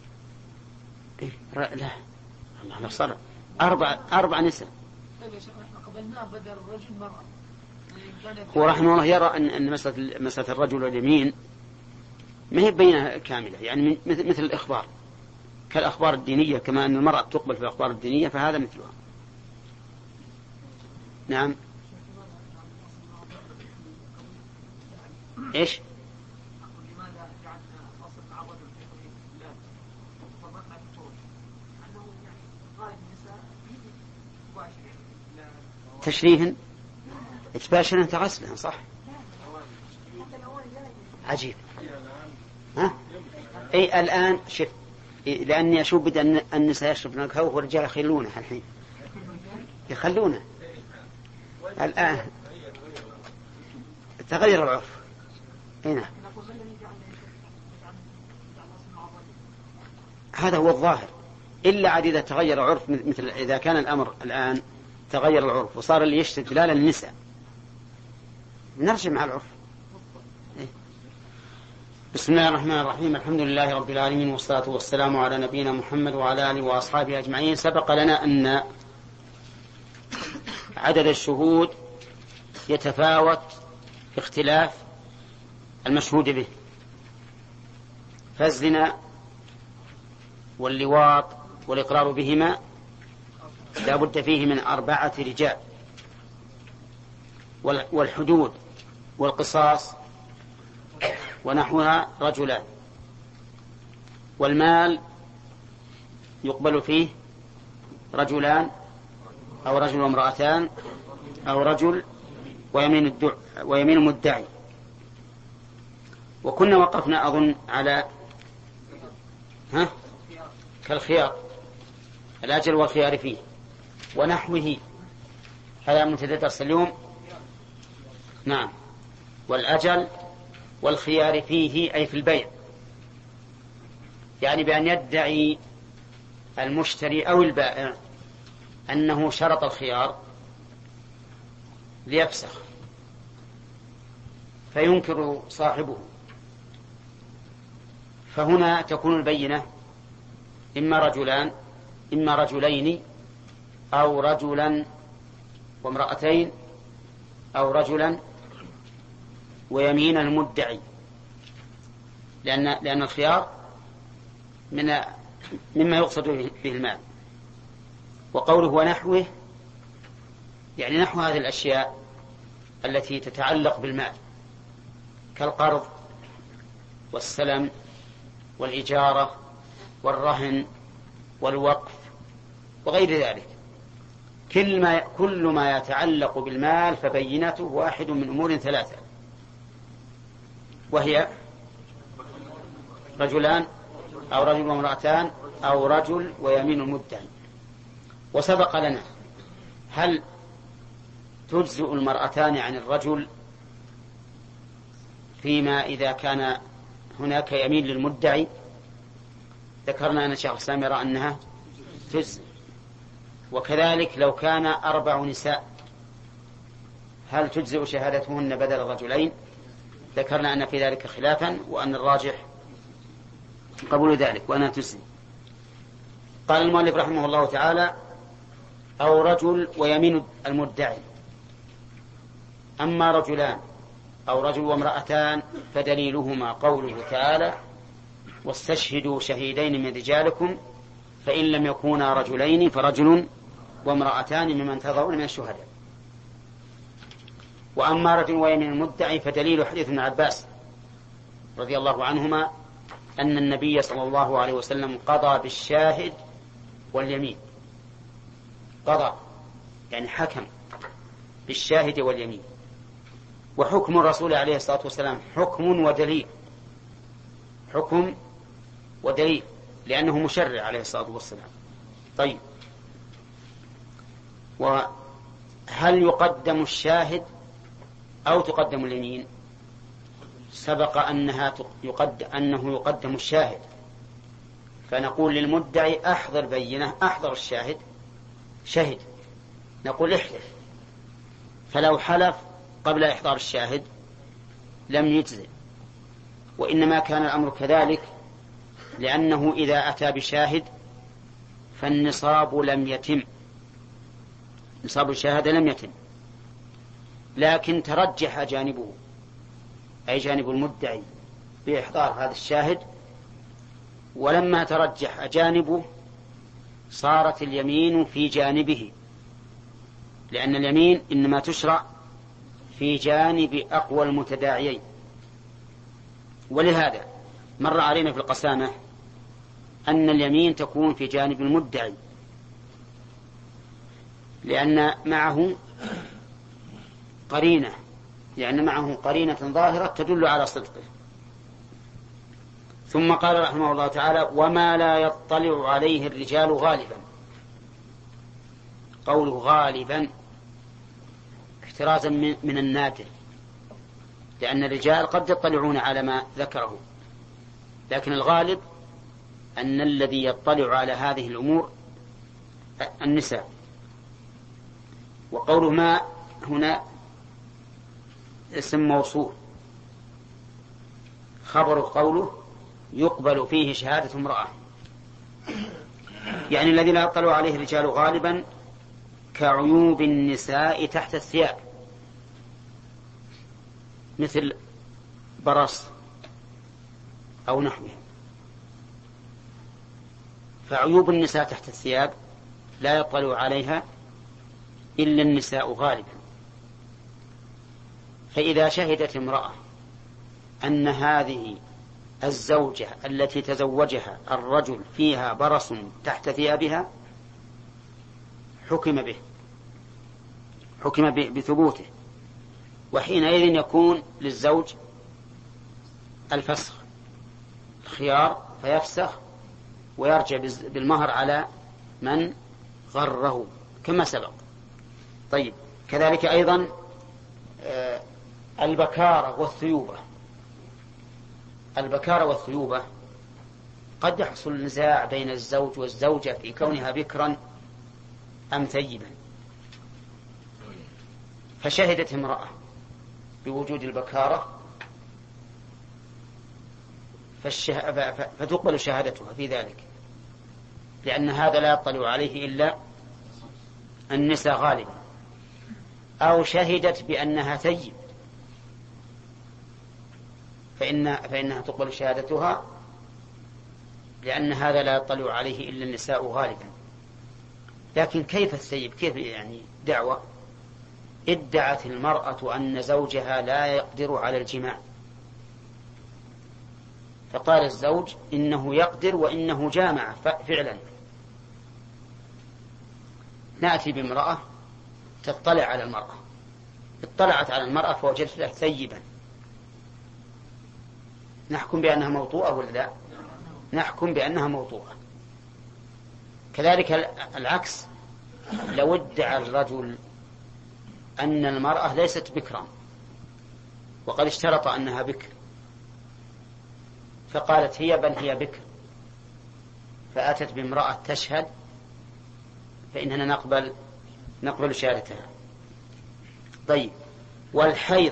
Speaker 1: إيه لا الله صار أربع أربع نساء.
Speaker 5: طيب يا شيخ احنا قبلناه بدل الرجل مرأة.
Speaker 1: هو رحمه الله يرى أن أن مسألة مسألة الرجل واليمين ما هي بينة كاملة، يعني مثل مثل الإخبار كالأخبار الدينية، كما أن المرأة تقبل في الأخبار الدينية فهذا مثلها. نعم. إيش؟ تشريهن تباشرن تغسلن صح. عجيب. ها؟ أي الآن شف لأني أشوف بدأ أن النساء يشربن القهوة والرجال يخلونه الحين يخلونه الآن تغير العرف. هنا هذا هو الظاهر، إلا عاد إذا تغير عرف، مثل إذا كان الأمر الآن تغير العرف وصار اللي يشتري دلال النساء نرجع مع العرف. بسم الله الرحمن الرحيم. الحمد لله رب العالمين، والصلاة والسلام على نبينا محمد وعلى آله وأصحابه أجمعين. سبق لنا أن عدد الشهود يتفاوت باختلاف المشهود به، فالزنا واللواط والإقرار بهما لا بد فيه من أربعة رجال، والحدود والقصاص ونحوها رجلان، والمال يقبل فيه رجلان أو رجل وامرأتان أو رجل ويمين, الدع... ويمين المدعي. وكنا وقفنا أظن على ها كالخيار، الأجل والخيار فيه ونحوه، هذا متدرس اليوم. نعم، والأجل والخيار فيه أي في البيع، يعني بأن يدعي المشتري أو البائع أنه شرط الخيار ليفسخ، فينكر صاحبه، فهنا تكون البينة إما رجلان إما رجلين أو رجلا وامرأتين أو رجلا ويمين المدعي، لأن, لأن الخيار من مما يقصد به المال. وقوله ونحوه يعني نحو هذه الأشياء التي تتعلق بالمال كالقرض والسلم والإجارة والرهن والوقف وغير ذلك. كل ما, كل ما يتعلق بالمال فبينته واحد من أمور ثلاثة، وهي رجلان أو رجل وامرأتان أو رجل ويمين المدعي. وسبق لنا هل تجزئ المرأتان عن الرجل فيما إذا كان هناك يمين للمدعي؟ ذكرنا أن الشيخ الإسلام يرى أنها تجزئ. وكذلك لو كان أربع نساء هل تجزئ شهادتهن بدل الرجلين؟ ذكرنا أن في ذلك خلافا وأن الراجح قبول ذلك وأنها تجزئ. قال المؤلف رحمه الله تعالى أو رجل ويمين المدعي. أما رجلان أو رجل وامرأتان فدليلهما قوله تعالى واستشهدوا شهيدين من رجالكم فإن لم يكونا رجلين فرجل وامرأتان ممن ترضون من الشهداء. وأما رجل ويمين المدعي فدليل حديث ابن عباس رضي الله عنهما أن النبي صلى الله عليه وسلم قضى بالشاهد واليمين. قضى يعني حكم بالشاهد واليمين. وحكم الرسول عليه الصلاة والسلام حكم ودليل، حكم ودليل لأنه مشرع عليه الصلاة والسلام. طيب، وهل يقدم الشاهد أو تقدم اليمين؟ سبق أنها يقدم أنه يقدم الشاهد، فنقول للمدعي أحضر بينة، أحضر الشاهد، شهد، نقول احلف. فلو حلف قبل إحضار الشاهد لم يجزئ، وإنما كان الأمر كذلك لأنه إذا أتى بشاهد فالنصاب لم يتم، نصاب الشهادة لم يتم، لكن ترجح جانبه أي جانب المدعي بإحضار هذا الشاهد، ولما ترجح جانبه صارت اليمين في جانبه، لأن اليمين إنما تشرع في جانب أقوى المتداعيين. ولهذا مر علينا في القسامة أن اليمين تكون في جانب المدعي لأن معه قرينة لأن معه قرينة ظاهرة تدل على صدقه. ثم قال رحمه الله تعالى وما لا يطلع عليه الرجال غالبا. قوله غالبا احترازا من النادر، لأن الرجال قد يطلعون على ما ذكره، لكن الغالب أن الذي يطلع على هذه الأمور النساء. وقوله ما هنا اسم موصول، خبر قوله يقبل فيه شهادة امرأة، يعني الذي لا يطلع عليه الرجال غالبا كعيوب النساء تحت الثياب، مثل برص أو نحوه. فعيوب النساء تحت الثياب لا يطلع عليها إلا النساء غالبا. فإذا شهدت امرأة أن هذه الزوجة التي تزوجها الرجل فيها برص تحت ثيابها حكم به، حكم بثبوته، وحينئذ يكون للزوج الفسخ، الخيار، فيفسخ ويرجع بالمهر على من غره كما سبق. طيب، كذلك أيضا البكارة والثيوبة. البكارة والثيوبة قد يحصل نزاع بين الزوج والزوجة في كونها بكرا أم ثيبا، فشهدت امرأة بوجود البكارة فالشه... فتقبل شهادتها في ذلك، لأن هذا لا يطلع عليه إلا النساء غالبا. أو شهدت بأنها ثيب فإن... فإنها تقبل شهادتها، لأن هذا لا يطلع عليه إلا النساء غالبا. لكن كيف الثيب؟ كيف يعني دعوة؟ ادعت المرأة أن زوجها لا يقدر على الجماع، فقال الزوج إنه يقدر وإنه جامع فعلا. نأتي بامرأة تطلع على المرأة، اطلعت على المرأة فوجدتها ثيبا، نحكم بأنها موطوءة ولا لا؟ نحكم بأنها موطوءة. كذلك العكس، لو ادعى الرجل أن المرأة ليست بكرا وقد اشترط أنها بكر، فقالت هي بل هي بكر، فأتت بامرأة تشهد، فإننا نقبل نقبل شهادتها. طيب، والحيض،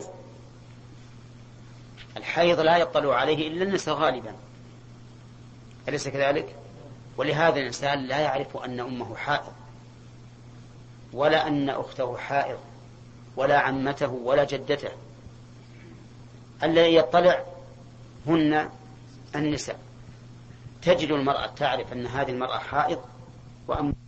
Speaker 1: الحيض لا يطلع عليه إلا النساء غالبا، أليس كذلك؟ ولهذا الإنسان لا يعرف أن أمه حائض ولا أن أخته حائض ولا عمته ولا جدته، الذي يطلع هن النساء. تجد المرأة تعرف أن هذه المرأة حائض وأم